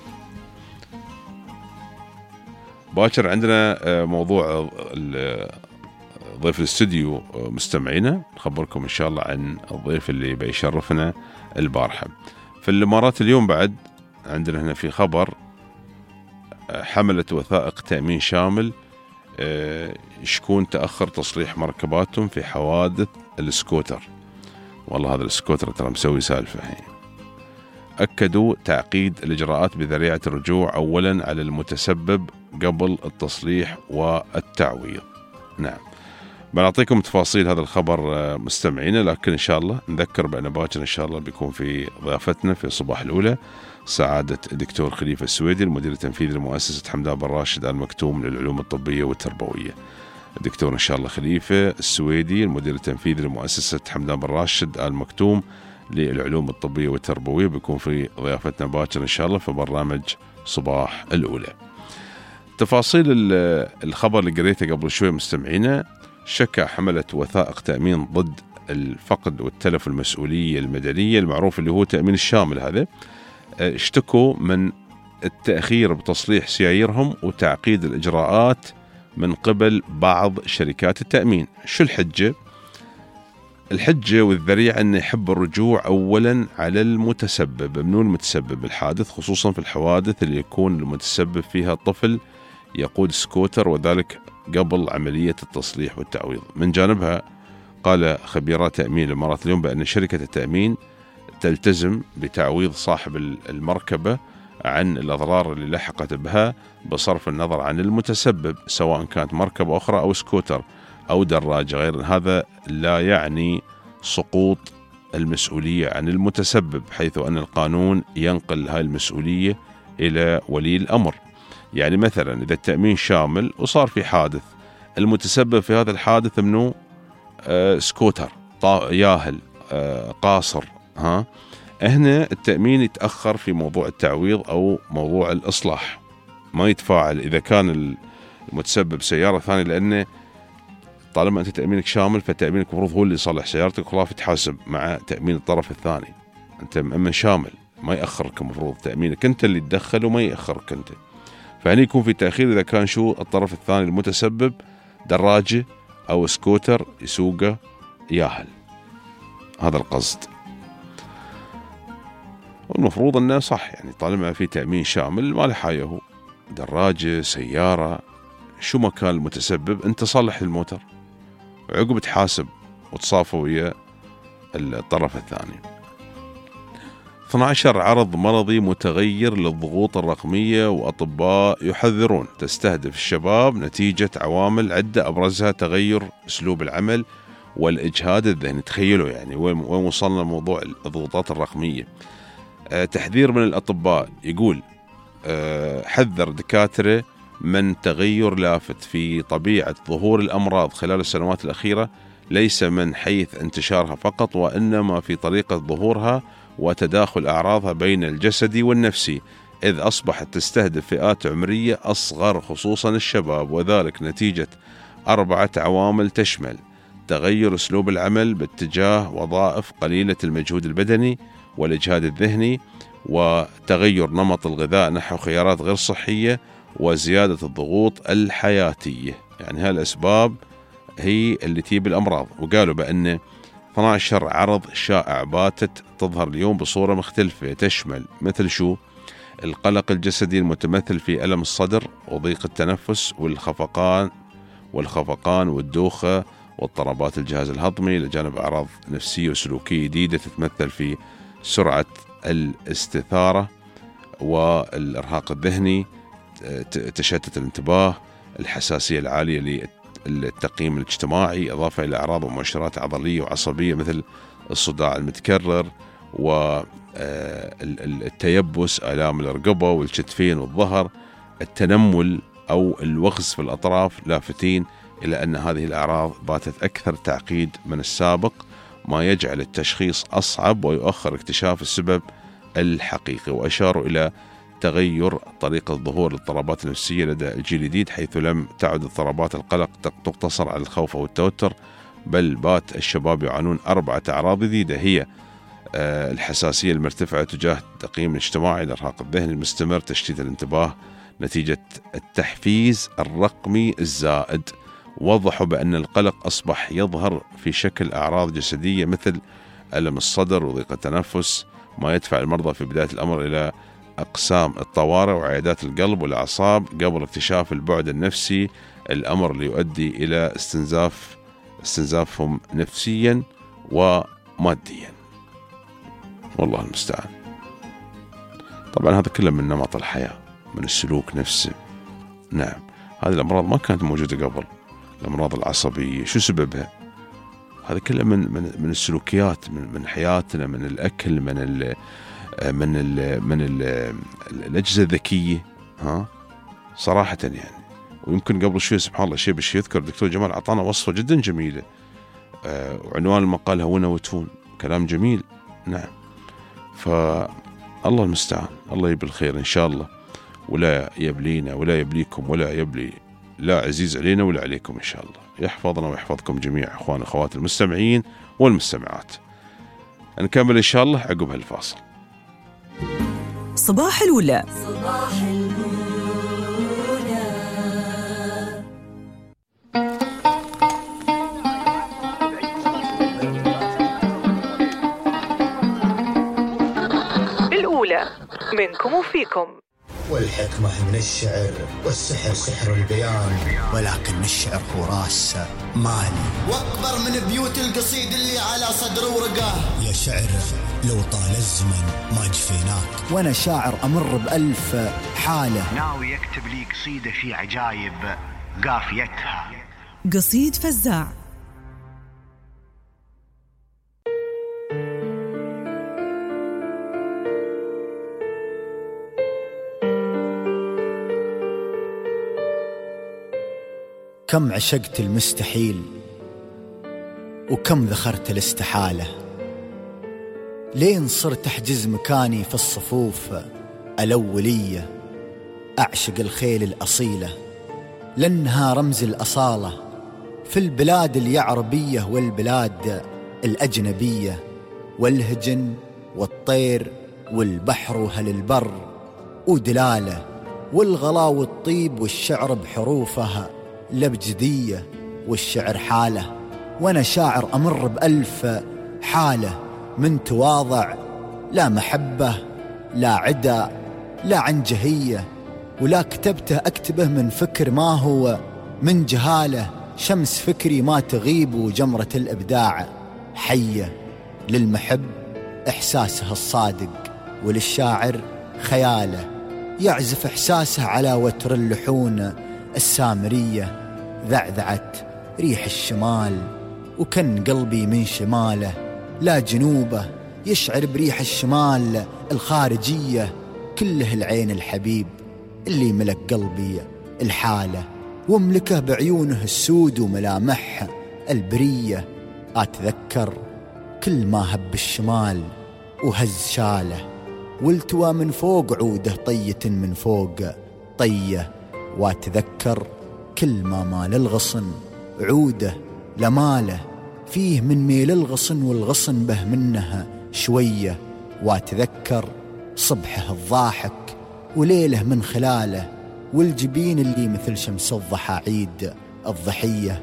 باكر عندنا موضوع ضيف الاستوديو مستمعينا، نخبركم إن شاء الله عن الضيف اللي بيشرفنا البارحة. في الإمارات اليوم بعد عندنا هنا في خبر حملت وثائق تأمين شامل شكون تأخر تصليح مركباتهم في حوادث السكوتر. والله هذا السكوتر ترى مسوي سالفة. أكدوا تعقيد الإجراءات بذريعة الرجوع أولا على المتسبب قبل التصليح والتعويض. نعم، بنعطيكم تفاصيل هذا الخبر مستمعينا، لكن إن شاء الله نذكر بأن باكر إن شاء الله بيكون في ضيافتنا في الصباح الأولى سعادة الدكتور خليفة السويدي، المدير التنفيذي لمؤسسة حمدان بن راشد آل مكتوم للعلوم الطبية والتربوية. الدكتور إن شاء الله خليفة السويدي، المدير التنفيذي لمؤسسة حمدان بن راشد آل مكتوم للعلوم الطبية والتربوية، بيكون في ضيافتنا باكر إن شاء الله في برنامج صباح الأولى. تفاصيل الخبر اللي قريته قبل شوي مستمعينا: شكى حملة وثائق تأمين ضد الفقد والتلف المسؤولية المدنية المعروف اللي هو تأمين الشامل، هذا اشتكوا من التأخير بتصليح سياييرهم وتعقيد الإجراءات من قبل بعض شركات التأمين. شو الحجة؟ الحجة والذريعة أن يحب الرجوع أولا على المتسبب. منو المتسبب الحادث؟ خصوصا في الحوادث اللي يكون المتسبب فيها طفل يقود سكوتر، وذلك قبل عملية التصليح والتعويض. من جانبها قال خبيرات تأمين الإمارات اليوم بأن شركة التأمين تلتزم بتعويض صاحب المركبة عن الأضرار اللي لحقت بها بصرف النظر عن المتسبب، سواء كانت مركبة أخرى أو سكوتر أو دراجة. غير هذا لا يعني سقوط المسؤولية عن المتسبب، حيث أن القانون ينقل هاي المسؤولية إلى ولي الأمر. يعني مثلا إذا التأمين شامل وصار في حادث، المتسبب في هذا الحادث منه آه سكوتر ياهل آه قاصر، ها هنا التأمين يتأخر في موضوع التعويض أو موضوع الإصلاح، ما يتفاعل إذا كان المتسبب سيارة ثانية، لأنه طالما أنت تأمينك شامل فتأمينك المفروض هو اللي يصلح سيارتك وخلاف تحاسب مع تأمين الطرف الثاني. أنت مأمن شامل ما يأخرك، المفروض تأمينك أنت اللي تدخل وما يأخرك أنت. فهني يكون في تأخير إذا كان شو الطرف الثاني المتسبب دراجة أو سكوتر يسوقه ياهل، هذا القصد. والمفروض أنه صح، يعني طالما في تأمين شامل ما له حاجة، هو دراجة سيارة شو ما كان المتسبب أنت صلح الموتر وعقب تحاسب وتصافى ويا الطرف الثاني. اثنا عشر عرض مرضي متغير للضغوط الرقمية وأطباء يحذرون تستهدف الشباب نتيجة عوامل عدة أبرزها تغير أسلوب العمل والإجهاد الذهني. تخيلوا يعني وين وصلنا موضوع الضغوطات الرقمية. أه تحذير من الأطباء يقول أه حذر دكاترة من تغير لافت في طبيعة ظهور الأمراض خلال السنوات الأخيرة، ليس من حيث انتشارها فقط وإنما في طريقة ظهورها وتداخل أعراضها بين الجسدي والنفسي، إذ أصبحت تستهدف فئات عمرية أصغر خصوصا الشباب، وذلك نتيجة أربعة عوامل تشمل تغير أسلوب العمل باتجاه وظائف قليلة المجهود البدني والإجهاد الذهني، وتغير نمط الغذاء نحو خيارات غير صحية، وزيادة الضغوط الحياتية. يعني هالأسباب هي اللي تجيب الأمراض. وقالوا بأن اثنا عشر عرض شائع باتت تظهر اليوم بصورة مختلفة، تشمل مثل شو؟ القلق الجسدي المتمثل في ألم الصدر وضيق التنفس والخفقان والخفقان والدوخة واضطرابات الجهاز الهضمي، لجانب أعراض نفسية وسلوكية جديدة تتمثل في سرعة الاستثارة والإرهاق الذهني، تشتت الانتباه، الحساسية العالية للتقييم الاجتماعي، إضافة إلى أعراض ومؤشرات عضلية وعصبية مثل الصداع المتكرر والتيبس، آلام الرقبة والكتفين والظهر، التنمل أو الوغز في الأطراف، لافتين إلى أن هذه الأعراض باتت أكثر تعقيد من السابق، ما يجعل التشخيص أصعب ويؤخر اكتشاف السبب الحقيقي. وأشاروا إلى تغير طريقة ظهور الاضطرابات النفسية لدى الجيل الجديد، حيث لم تعد اضطرابات القلق تقتصر على الخوف أو التوتر، بل بات الشباب يعانون أربعة أعراض جديدة، هي الحساسية المرتفعة تجاه التقييم الاجتماعي، الإرهاق الذهني المستمر، تشتيت الانتباه نتيجة التحفيز الرقمي الزائد. وضحوا بأن القلق أصبح يظهر في شكل أعراض جسدية مثل ألم الصدر وضيق التنفس، ما يدفع المرضى في بداية الأمر إلى أقسام الطوارئ وعيادات القلب والأعصاب قبل اكتشاف البعد النفسي، الأمر اللي يؤدي إلى استنزاف استنزافهم نفسيا وماديا. والله المستعان. طبعا هذا كله من نمط الحياة، من السلوك نفسه. نعم، هذه الأمراض ما كانت موجودة قبل. الأمراض العصبية شو سببها؟ هذا كله من من من السلوكيات، من من حياتنا، من الأكل، من ال من ال من ال الأجهزة الذكية، ها صراحة يعني. ويمكن قبل شوي سبحان الله شيء بشي يذكر الدكتور جمال أعطانا وصفة جدا جميلة، آه وعنوان المقال هونا وتفون، كلام جميل نعم. فالله المستعان، الله يبي الخير إن شاء الله، ولا يبلينا ولا يبليكم ولا يبلي لا عزيز علينا ولا عليكم إن شاء الله. يحفظنا ويحفظكم جميع أخوان أخوات المستمعين والمستمعات. نكمل إن شاء الله عقب هالفاصل. صباح الأولى. صباح الأولى. الأولى منكم وفيكم. والحكمة من الشعر والسحر سحر البيان، ولكن الشعر هو راس مالي. واكبر من بيوت القصيد اللي على صدر ورقه. يا شعر لو طال الزمن ما جفيناك، وانا شاعر امر بألف حالة. ناوي يكتب لي قصيدة في عجايب قافيتها. قصيد فزاع. كم عشقت المستحيل وكم ذخرت الاستحالة، لين صرت أحجز مكاني في الصفوف الأولية. أعشق الخيل الأصيلة لأنها رمز الأصالة في البلاد اليعربية والبلاد الأجنبية، والهجن والطير والبحر وهل البر ودلالة، والغلا والطيب والشعر بحروفها لبجدية، والشعر حالة. وأنا شاعر أمر بألف حالة، من تواضع لا محبة لا عدا لا عنجهية، ولا كتبته أكتبه من فكر ما هو من جهالة. شمس فكري ما تغيب وجمرة الإبداع حية، للمحب إحساسه الصادق وللشاعر خياله، يعزف إحساسه على وتر اللحون السامرية. ذعذعت ريح الشمال وكن قلبي من شماله، لا جنوبه يشعر بريح الشمال الخارجية. كله العين الحبيب اللي ملك قلبي الحالة، واملكه بعيونه السود وملامحه البرية. أتذكر كل ما هب الشمال وهز شاله، والتوى من فوق عوده طية من فوق طية. وأتذكر كل ما مال الغصن عوده لماله، فيه من ميل الغصن والغصن به منها شوية. وأتذكر صبحه الضاحك وليله من خلاله، والجبين اللي مثل شمس الضحى عيد الضحية.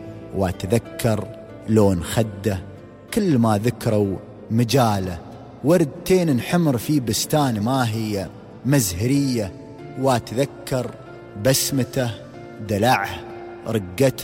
وأتذكر لون خده كل ما ذكروا مجاله، وردتين حمر في بستان ما هي مزهرية. وأتذكر بسمته دلعه رقته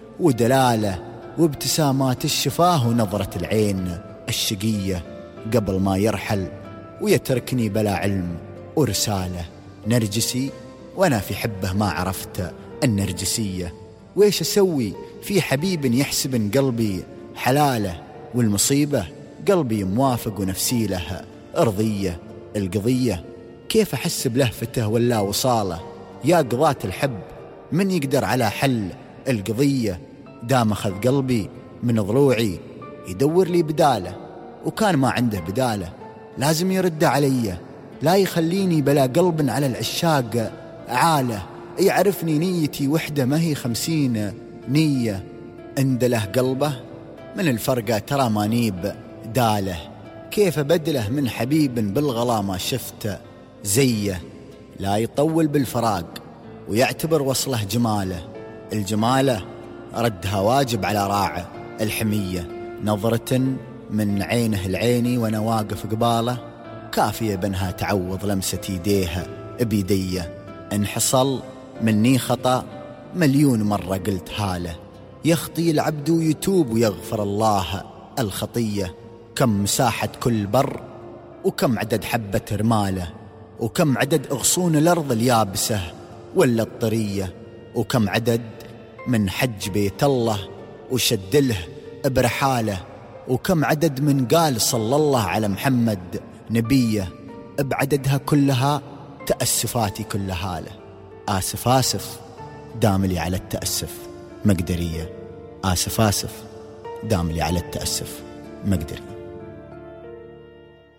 ودلاله، وابتسامات الشفاه ونظرة العين الشقية، قبل ما يرحل ويتركني بلا علم ورسالة. نرجسي وأنا في حبه ما عرفت النرجسية، ويش أسوي في حبيب يحسب قلبي حلاله، والمصيبة قلبي موافق ونفسي لها أرضية. القضية كيف أحس بلهفته ولا وصاله، يا قضاة الحب من يقدر على حل القضية. دام أخذ قلبي من ضلوعي يدور لي بداله، وكان ما عنده بداله لازم يرد علي، لا يخليني بلا قلب على العشاق عاله. يعرفني نيتي وحدة ما هي خمسين نية، اندله قلبه من الفرقة ترى ما نيب داله. كيف بدله من حبيب بالغلا ما شفت زيه، لا يطول بالفراق ويعتبر وصله جماله. الجماله ردها واجب على راعه الحمية، نظرة من عينه العيني وانا واقف قباله، كافية بنها تعوض لمسة يديها بيديه. ان حصل مني خطأ مليون مرة قلت هاله، يخطي العبد ويتوب ويغفر الله الخطية. كم مساحة كل بر وكم عدد حبة رماله، وكم عدد أغصون الأرض اليابسة ولا الطرية، وكم عدد من حج بيت الله وشدله برحاله، وكم عدد من قال صلى الله على محمد نبيه. بعددها كلها تأسفاتي كل هاله، آسف آسف داملي على التأسف مقدرية، آسف آسف داملي على التأسف مقدري.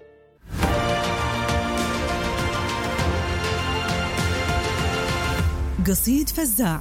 قصيد فزاع.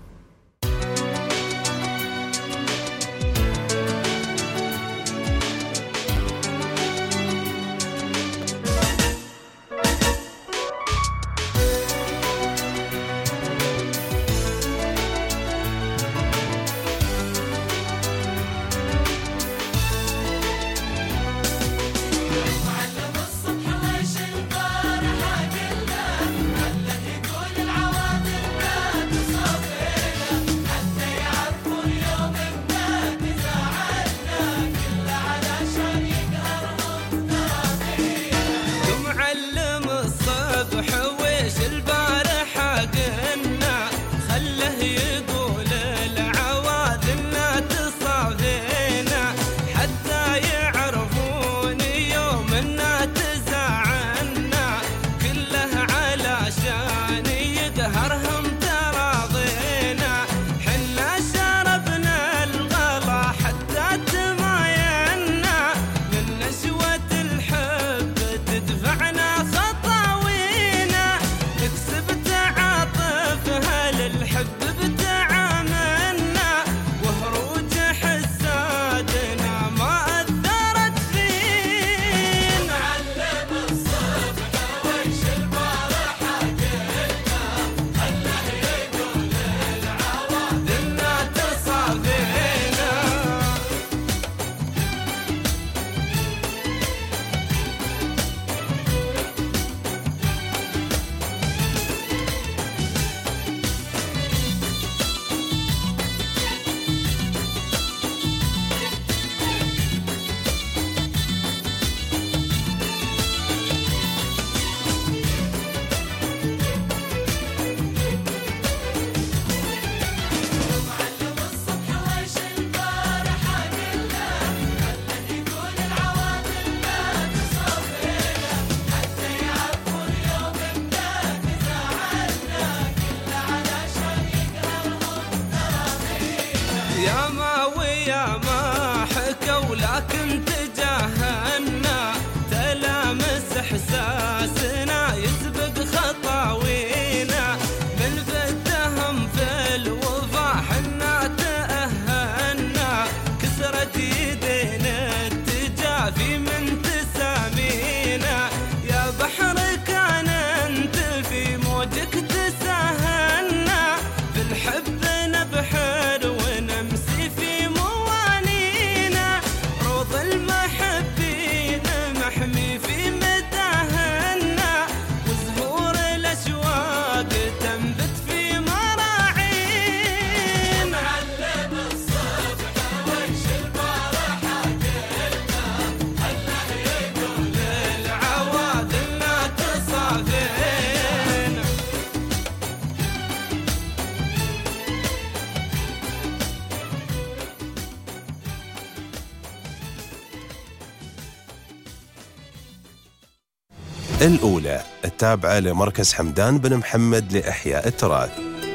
الأولى التابعة لمركز حمدان بن محمد لإحياء التراث.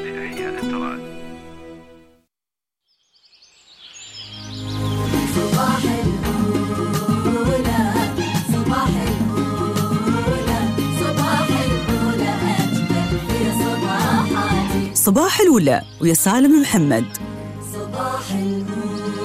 صباح الأولى صباح الأولى صباح الأولى أجمل في صباحاتي. صباح الأولى ويا سالم محمد. صباح الأولى.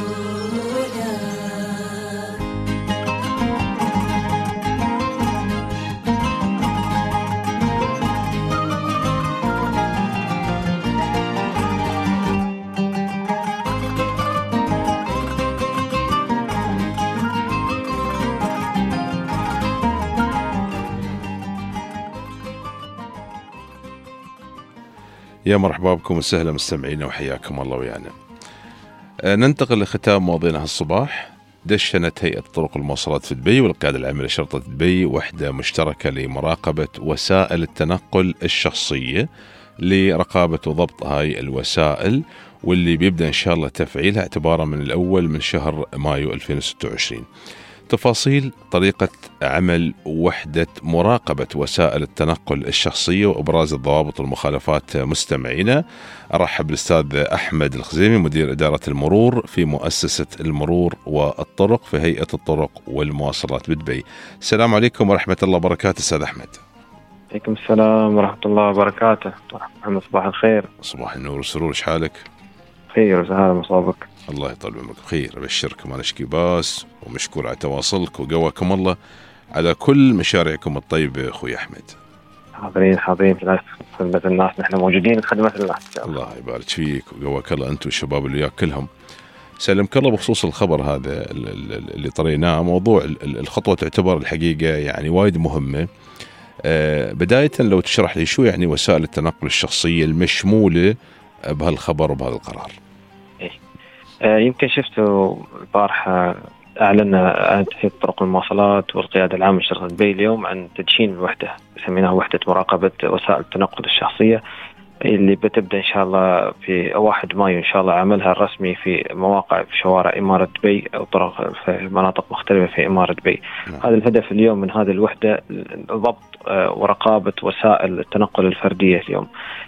يا مرحبا بكم وسهلا مستمعينا وحياكم الله ويانا. ننتقل لختام مواضيعنا هالصباح. دشنت هيئة طرق المواصلات في دبي والقيادة العامة لشرطة دبي وحدة مشتركة لمراقبة وسائل التنقل الشخصية لرقابة وضبط هاي الوسائل، واللي بيبدأ إن شاء الله تفعيلها اعتبارا من الأول من شهر مايو ألفين وستة وعشرين. تفاصيل طريقة عمل وحدة مراقبة وسائل التنقل الشخصية وإبراز الضوابط والمخالفات مستمعينا. أرحب بالأستاذ أحمد الخزيمي مدير إدارة المرور في مؤسسة المرور والطرق في هيئة الطرق والمواصلات بدبي. السلام عليكم ورحمة الله وبركاته أستاذ أحمد. عليكم السلام ورحمة الله وبركاته. محمد صباح الخير. صباح النور والسرور، ايش حالك؟ خير وسهلا مصابك. الله يطول عمرك بخير، ابشرك ما نشكي باس، ومشكور على تواصلك وقواكم الله على كل مشاريعكم الطيبة اخوي احمد. حاضرين حاضرين في خدمة الناس، نحن موجودين لخدمة الناس. الله يبارك فيك وقواك الله انت والشباب اللي وياك كلهم. سلمك الله بخصوص الخبر هذا اللي طريناه، موضوع الخطوة تعتبر الحقيقة يعني وايد مهمة. أه بداية لو تشرح لي شو يعني وسائل التنقل الشخصية المشمولة بهالخبر وبهذا القرار. إيه. أه يمكن شفتوا البارحة أعلن هيئة طرق المواصلات والقيادة العامة لشرطة دبي اليوم عن تدشين الوحدة سميناها وحدة مراقبة وسائل التنقل الشخصية، اللي بتبدأ إن شاء الله في واحد مايو إن شاء الله عملها الرسمي في مواقع في شوارع إمارة دبي أو طرق في مناطق مختلفة في إمارة دبي. نعم. هذا الهدف اليوم من هذه الوحدة ضبط ورقابة وسائل التنقل الفردية اليوم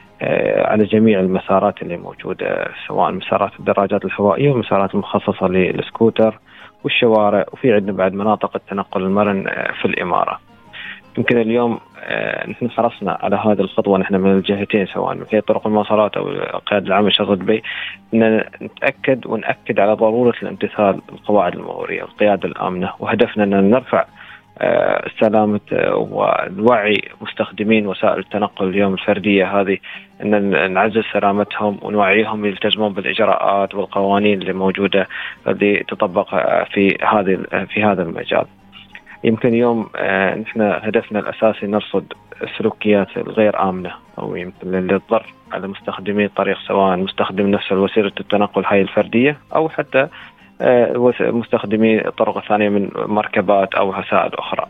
على جميع المسارات اللي موجودة، سواء مسارات الدراجات الهوائية والمسارات المخصصة للسكوتر والشوارع، وفي عندنا بعد مناطق التنقل المرن في الإمارة. يمكن اليوم آه نحن حرصنا على هذه الخطوة نحن من الجهتين، سواء في طرق المواصلات أو القيادة العامة لشرطة دبي، أن نتأكد ونأكد على ضرورة الامتثال القواعد المرورية والقيادة الآمنة، وهدفنا أن نرفع آه سلامة آه والوعي مستخدمين وسائل التنقل اليوم الفردية هذه، أن نعزز سلامتهم ونوعيهم يلتزمون بالإجراءات والقوانين اللي موجودة اللي تطبق آه في هذه في هذا المجال. يمكن اليوم آه نحن هدفنا الأساسي نرصد السلوكيات الغير آمنة أو يمكن اللي تضر على مستخدمي الطريق، سواء مستخدم نفس وسيلة التنقل هاي الفردية أو حتى آه مستخدمي الطرق الثانية من مركبات أو وسائل أخرى.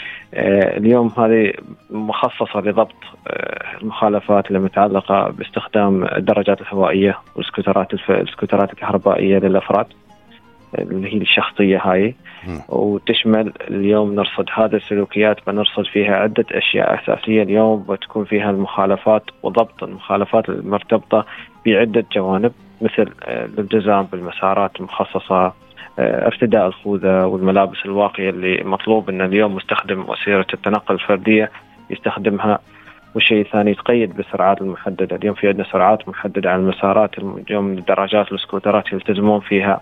آه اليوم هذه مخصصة لضبط آه المخالفات المتعلقة باستخدام الدراجات الهوائية والسكوترات الف... السكوترات الكهربائية للأفراد اللي هي الشخصية هاي، وتشمل اليوم نرصد هذه السلوكيات، بنرصد فيها عدة أشياء أساسية اليوم بتكون فيها المخالفات وضبط المخالفات المرتبطة بعدة جوانب، مثل الالتزام بالمسارات المخصصة، ارتداء الخوذة والملابس الواقية اللي مطلوب أن اليوم مستخدم وسيلة التنقل الفردية يستخدمها. والشيء الثاني تقيد بالسرعات المحددة، اليوم في عندنا سرعات محددة على المسارات، اليوم الدراجات والسكوترات يلتزمون فيها.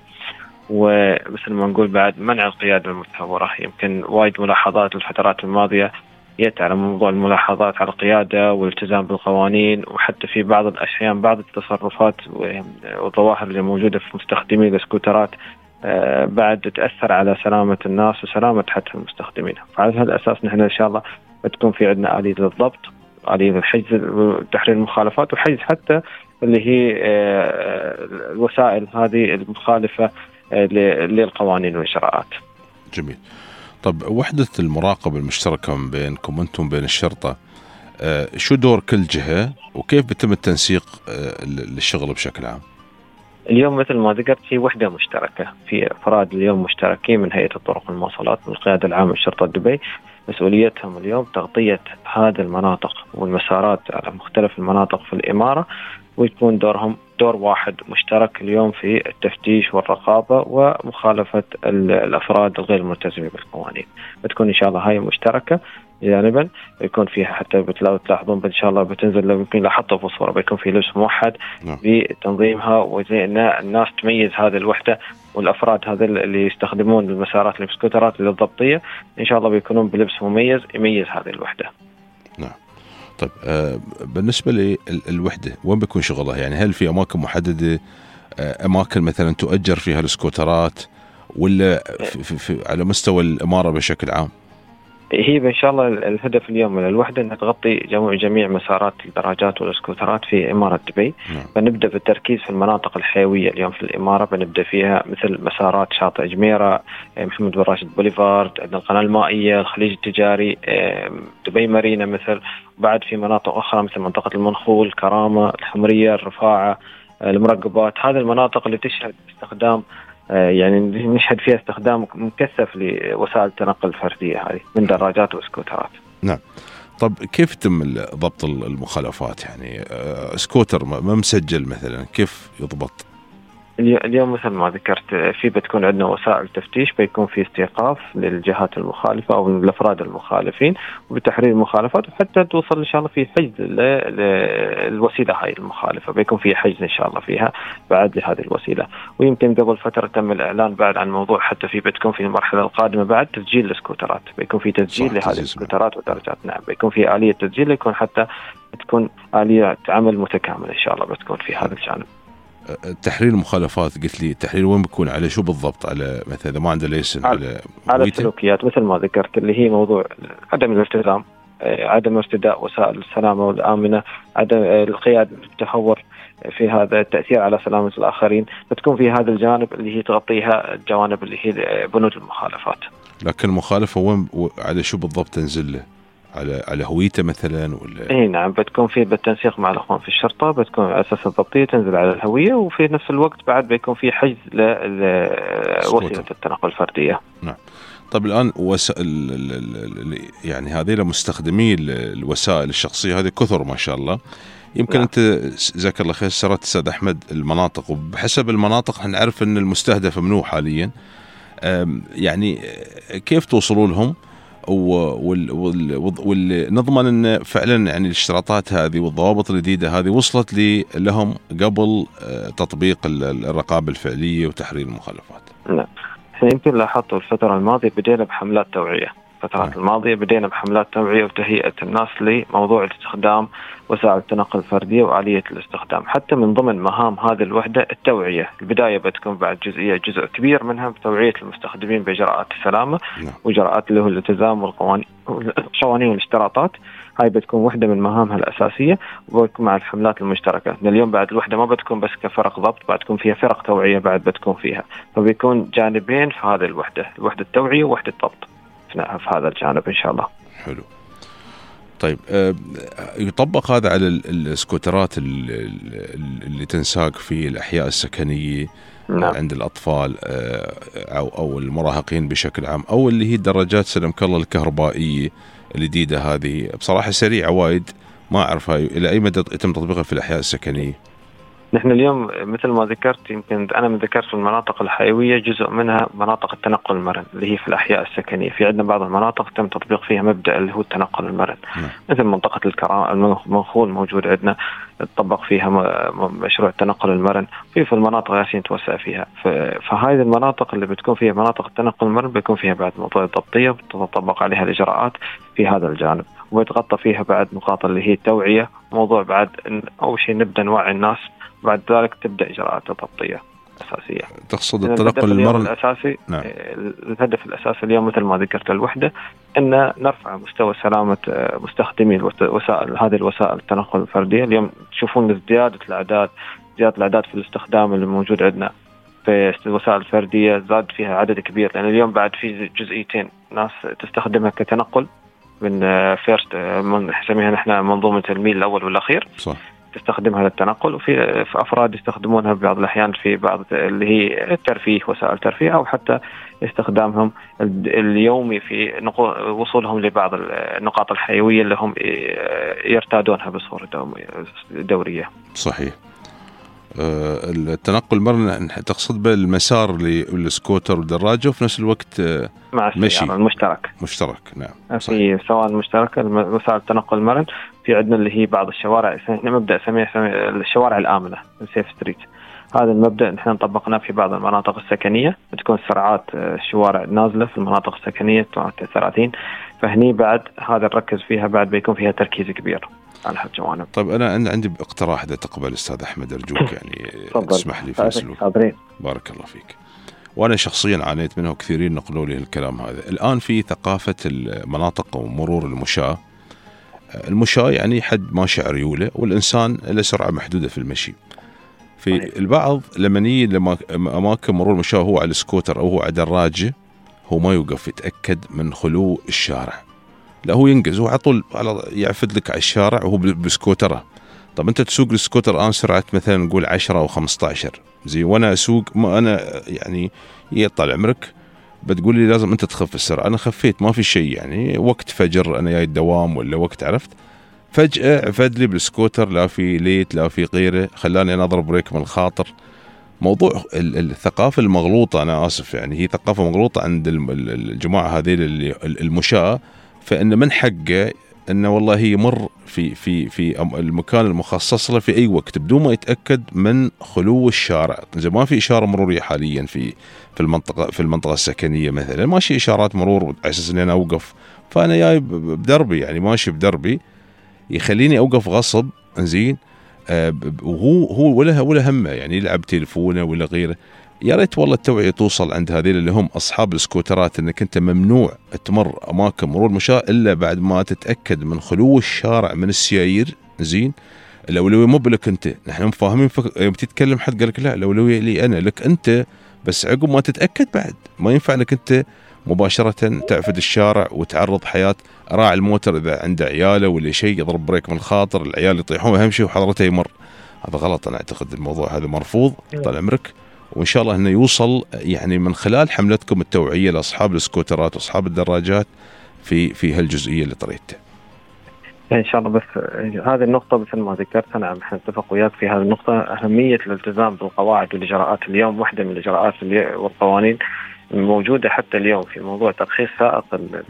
ومثل ما نقول بعد منع القيادة المتهورة، يمكن وايد ملاحظات الفترات الماضية جت على موضوع الملاحظات على القيادة والالتزام بالقوانين، وحتى في بعض الأحيان بعض التصرفات والظواهر اللي موجودة في مستخدمي السكوترات بعد تأثر على سلامة الناس وسلامة حتى المستخدمين. فعلى هذا الأساس نحن إن شاء الله بتكون في عندنا آلية للضبط، آلية للحجز تحرير المخالفات، وحجز حتى اللي هي الوسائل هذه المخالفة للقوانين والإجراءات. جميل. طب وحدة المراقبة المشتركة بينكم أنتم بين الشرطة، آه شو دور كل جهة وكيف بيتم التنسيق آه للشغل بشكل عام؟ اليوم مثل ما ذكرت في وحدة مشتركة، في أفراد اليوم مشتركين من هيئة الطرق والمواصلات والقيادة العامة لشرطة دبي، مسؤوليتهم اليوم تغطية هذه المناطق والمسارات على مختلف المناطق في الإمارة، ويكون دورهم دور واحد مشترك اليوم في التفتيش والرقابة ومخالفة الأفراد الغير ملتزمين بالقوانين. بتكون إن شاء الله هاي مشتركة جانبا، يكون فيها حتى بتلاحظون إن شاء الله بتنزل، لو يمكن لاحظتوا في الصورة بيكون في لبس موحد بتنظيمها، وزي الناس تميز هذه الوحدة والأفراد هذا اللي يستخدمون المسارات السكوترات للضبطية إن شاء الله بيكونون بلبس مميز يميز هذه الوحدة. نعم. طيب آه بالنسبة للوحدة وين بيكون شغلها؟ يعني هل في أماكن محددة، آه أماكن مثلا تؤجر فيها السكوترات، ولا في في في على مستوى الإمارة بشكل عام؟ هي إن شاء الله الهدف اليوم من الوحدة أن تغطي جميع جميع مسارات الدراجات والسكوترات في إمارة دبي. نعم. بنبدأ بالتركيز في المناطق الحيوية اليوم في الإمارة، بنبدأ فيها مثل مسارات شاطئ جميرة، محمد بن راشد بوليفارد، عندنا القناة المائية، الخليج التجاري، دبي مارينا مثل، بعد في مناطق أخرى مثل منطقة المنخول، كرامة، الحمرية، الرفاعة، المرقبات. هذه المناطق اللي تشهد استخدام يعني نشهد فيها استخدام مكثف لوسائل التنقل الفردية هذه من دراجات وسكوترات. نعم. طب كيف تم ضبط المخالفات؟ يعني سكوتر ما مسجل مثلا كيف يضبط؟ اليوم مثل ما ذكرت في بتكون عندنا وسائل تفتيش، بيكون في استيقاف للجهات المخالفة أو الأفراد المخالفين وبتحرير المخالفات، وحتى توصل إن شاء الله في حجز للوسيلة هاي المخالفة، بيكون في حجز إن شاء الله فيها بعد لهذه الوسيلة. ويمكن قبل فترة تم الإعلان بعد عن موضوع حتى في بتكون في المرحلة القادمة بعد تسجيل السكوترات، بيكون في تسجيل لهذه السكوترات ودرجات. نعم بيكون في آلية تسجيل، يكون حتى تكون آلية عمل متكاملة إن شاء الله بتكون في هذا الجانب. تحرير المخالفات قلت لي التحرير وين بيكون على شو بالضبط؟ على مثلا إذا ما عنده ليسن على على السلوكيات مثل ما ذكرت اللي هي موضوع عدم الالتزام، عدم ارتداء وسائل السلامة والآمنة، عدم القيادة بالتهور في هذا التأثير على سلامة الآخرين، بتكون في هذا الجانب اللي هي تغطيها الجوانب اللي هي بنود المخالفات. لكن المخالفة وين على شو بالضبط تنزل له؟ على على هويته مثلا ولا؟ اي نعم بتكون في بالتنسيق مع الاخوان في الشرطه، بتكون على اساس الضبطيه تنزل على الهويه، وفي نفس الوقت بعد بيكون في حجز لوسيله التنقل الفرديه. نعم. طب الان وسائل يعني هذه مستخدمي الوسائل الشخصيه هذه كثر ما شاء الله. يمكن نعم. انت جزاك الله خير سرت استاذ احمد المناطق، وبحسب المناطق نعرف ان المستهدف ممنوع حاليا. يعني كيف توصلوا لهم ونضمن ان فعلا يعني الاشتراطات هذه والضوابط الجديده هذه وصلت لي لهم قبل تطبيق الرقابه الفعليه وتحرير المخالفات؟ نعم احنا يمكن لاحظتوا الفتره الماضيه بدينا بحملات توعيه، الفترات نعم. الماضيه بدينا بحملات توعيه وتهيئه الناس لموضوع الاستخدام وسائل التنقل الفرديه وآلية الاستخدام. حتى من ضمن مهام هذه الوحده التوعيه، البدايه بتكون بعد جزئيه جزء كبير منها بتوعيه المستخدمين باجراءات السلامه نعم. واجراءات اللي هو الالتزام والقوانين والقوانين والاشتراطات، هاي بتكون وحده من مهامها الاساسيه، وبتكون مع الحملات المشتركه. اليوم بعد الوحده ما بتكون بس كفرق ضبط، بعد تكون فيها فرق توعيه بعد بتكون فيها، فبيكون جانبين في هذه الوحده، الوحده التوعيه ووحده الضبط في هذا الجانب ان شاء الله. حلو. طيب يطبق هذا على السكوترات اللي تنساق في الأحياء السكنية نعم. عند الأطفال أو أو المراهقين بشكل عام، أو اللي هي دراجات سلمك الله الكهربائية الجديدة هذه؟ بصراحة سريعة وايد، ما أعرفها إلى أي مدى يتم تطبيقها في الأحياء السكنية. نحن اليوم مثل ما ذكرت، يمكن أنا من ذكرت في المناطق الحيوية جزء منها مناطق التنقل المرن اللي هي في الأحياء السكنية. في عندنا بعض المناطق تم تطبيق فيها مبدأ اللي هو التنقل المرن م. مثل منطقة الكرام المنخول موجود عندنا، تطبق فيها مشروع التنقل المرن. في في المناطق ياسين توسع فيها، فهذه المناطق اللي بتكون فيها مناطق التنقل المرن بيكون فيها بعد موضوع الضبطية وتطبق عليها الإجراءات في هذا الجانب، ويتغطى فيها بعد نقاط اللي هي التوعية، موضوع بعد أول شيء نبدأ نوعي الناس، بعد ذلك تبدأ إجراءات الضبطية الأساسية. تقصد التنقل المرن الأساسي نعم. الهدف الأساسي اليوم مثل ما ذكرت الوحدة أن نرفع مستوى سلامة مستخدمي وسائل هذه الوسائل التنقل الفردية. اليوم تشوفون زيادة الأعداد زيادة الأعداد في الاستخدام اللي موجود عندنا في الوسائل الفردية، زاد فيها عدد كبير، لأن اليوم بعد في جزئيتين ناس تستخدمها كتنقل من فيرست من نسميها نحن منظومة الميل الأول والأخير صح. تستخدمها للتنقل، وفي أفراد يستخدمونها بعض الأحيان في بعض اللي هي الترفيه، وسائل ترفيه، أو حتى استخدامهم اليومي في وصولهم لبعض النقاط الحيوية اللي هم يرتادونها بصورة دورية. صحيح. التنقل المرن تقصد بالمسار للسكوتر والدراجة وفي نفس الوقت مع السيارة المشترك مشترك نعم. في سواء مشتركة وسائل التنقل المرن. في عندنا اللي هي بعض الشوارع مبدأ سميه الشوارع الآمنة السيف ستريت، هذا المبدأ نحن طبقناه في بعض المناطق السكنية، بتكون سرعات الشوارع نازلة في المناطق السكنية ثلاثين، فهني بعد هذا نركز فيها، بعد بيكون فيها تركيز كبير على هالجوانب. طيب أنا عندي اقتراح إذا تقبل أستاذ أحمد أرجوك يعني تسمح لي في أسلوب. بارك الله فيك. وأنا شخصيا عانيت منه وكثيرين نقلوا لي الكلام هذا. الآن في ثقافة المناطق ومرور المشاة، المشاة يعني حد ماشي عريولة والإنسان له سرعة محدودة في المشي. في البعض لما نيجي لما أماكن مرور المشاة هو على السكوتر أو هو على دراجة، هو ما يوقف يتأكد من خلو الشارع، لا هو ينقز، هو عطول يعفد لك على الشارع وهو بسكوتره. طب أنت تسوق السكوتر الآن سرعة مثلا نقول عشرة أو خمسة عشر زي، وأنا أسوق ما أنا يعني يطلع عمرك بتقول لي لازم أنت تخف السرعة، أنا خفيت ما في شيء، يعني وقت فجر أنا جاي الدوام ولا وقت عرفت، فجأة عفد لي بالسكوتر لا في ليت لا في غيره، خلاني أنا أضرب بريك من الخاطر. موضوع الثقافة المغلوطة، أنا آسف يعني هي ثقافة مغلوطة عند الجماعة هذه المشاة، فإن من حقه إنه والله يمر في في في المكان المخصص له في أي وقت بدون ما يتأكد من خلو الشارع. إذا ما في إشارة مرورية حاليا في في المنطقة في المنطقة السكنية مثلا، ماشي إشارات مرور على أساس إني أنا أوقف، فأنا جاي بدربي يعني ماشي بدربي يخليني أوقف غصب، إنزين آه وهو هو ولا ولا همه يعني يلعب تليفونه ولا غيره. يا ريت والله التوعية توصل عند هذول اللي هم أصحاب السكوترات إنك أنت ممنوع تمر أماكن مرور مشاة إلا بعد ما تتأكد من خلو الشارع من السيايير. زين، الأولوية مو بلك أنت، نحن مفاهمين فك... يوم تتكلم حد قالك لا الأولوية لي أنا، لك أنت، بس عقب ما تتأكد بعد ما ينفع إنك أنت مباشرة تعفد الشارع وتعرض حياة راعي الموتر إذا عنده عياله ولا شيء يضرب بريك من الخاطر، العيال يطيحون أهم شيء وحضرته يمر. هذا غلط، أنا أعتقد الموضوع هذا مرفوض. طال عمرك، وإن شاء الله أنه يوصل يعني من خلال حملتكم التوعية لأصحاب السكوترات وأصحاب الدراجات في في هالجزئية اللي طريقتها. إن شاء الله. بس هذه النقطة مثل ما ذكرت أنا عم نتفق وياك في هذه النقطة، أهمية الالتزام بالقواعد والإجراءات. اليوم واحدة من الإجراءات والقوانين موجودة حتى اليوم في موضوع ترخيص سائق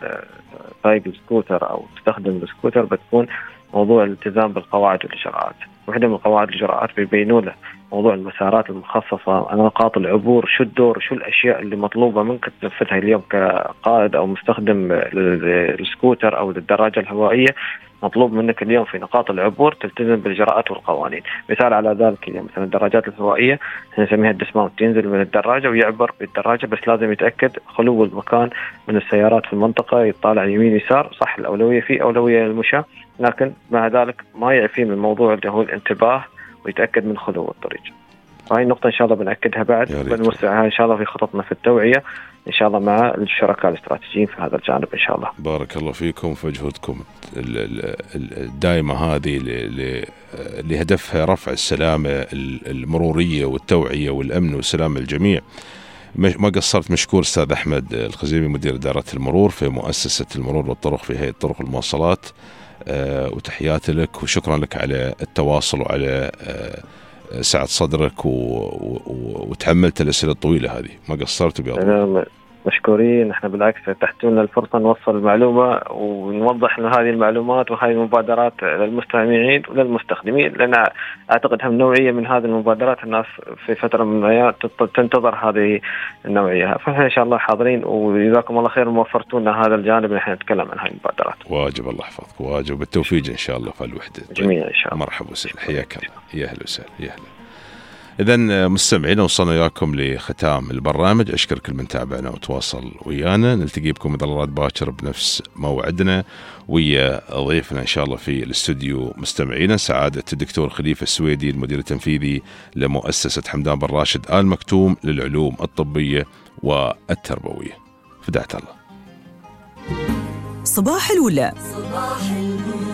سايق السكوتر أو تستخدم السكوتر، بتكون موضوع الالتزام بالقواعد والإجراءات. واحدة من القواعد والإجراءات بيبينوا له موضوع المسارات المخصصة، نقاط العبور، شو الدور، شو الأشياء اللي مطلوبة منك تنفذها اليوم كقائد أو مستخدم السكوتر أو الدراجة الهوائية. مطلوب منك اليوم في نقاط العبور تلتزم بالإجراءات والقوانين. مثال على ذلك اليوم مثلا الدراجات الهوائية نسميها الديسماونت، ينزل من الدراجة ويعبر بالدراجة، بس لازم يتأكد خلو المكان من السيارات في المنطقة، يطالع يمين يسار. صح الأولوية فيه أولوية للمشاة، لكن مع ذلك ما يعفي من موضوع اللي هو الانتباه ويتأكد من خلو الطريق. هاي النقطة إن شاء الله بنأكدها بعد، بنوسعها إن شاء الله في خططنا في التوعية إن شاء الله مع الشركاء الاستراتيجيين في هذا الجانب إن شاء الله. بارك الله فيكم في جهودكم الدائمة هذه لهدفها رفع السلامة المرورية والتوعية والأمن والسلامة الجميع. ما قصرت. مشكور أستاذ أحمد الخزيمي مدير إدارة المرور في مؤسسة المرور والطرق في هيئة الطرق والمواصلات، وتحياتي لك وشكرا لك على التواصل وعلى سعة صدرك و... و... وتحملت الأسئلة الطويلة هذه، ما قصرت بيضا. مشكورين، احنا بالعكس تحتونا الفرصة نوصل المعلومة ونوضح هذه المعلومات وهذه المبادرات للمستمعين وللمستخدمين، لأن أعتقد هم نوعية من هذه المبادرات الناس في فترة من الأيام تنتظر هذه النوعية، فإحنا إن شاء الله حاضرين وجزاكم الله خير موفرتونا هذا الجانب اللي احنا نتكلم عن هذه المبادرات. واجب، الله يحفظك، واجب بالتوفيق إن شاء الله في الوحدة. جميل إن شاء الله. مرحبا وسهلا، حياك الله، يا أهلا وسهلا، يا أهلا. إذن مستمعين وصلنا وياكم لختام البرنامج. أشكر كل من تابعنا وتواصل ويانا. نلتقي بكم إذا الله راد باكر بنفس موعدنا ويا ضيفنا إن شاء الله في الاستوديو. مستمعينا سعادة الدكتور خليفة السويدي المدير التنفيذي لمؤسسة حمدان بن راشد آل مكتوم للعلوم الطبية والتربوية. فدعت الله. صباح الولا. صباح الولا.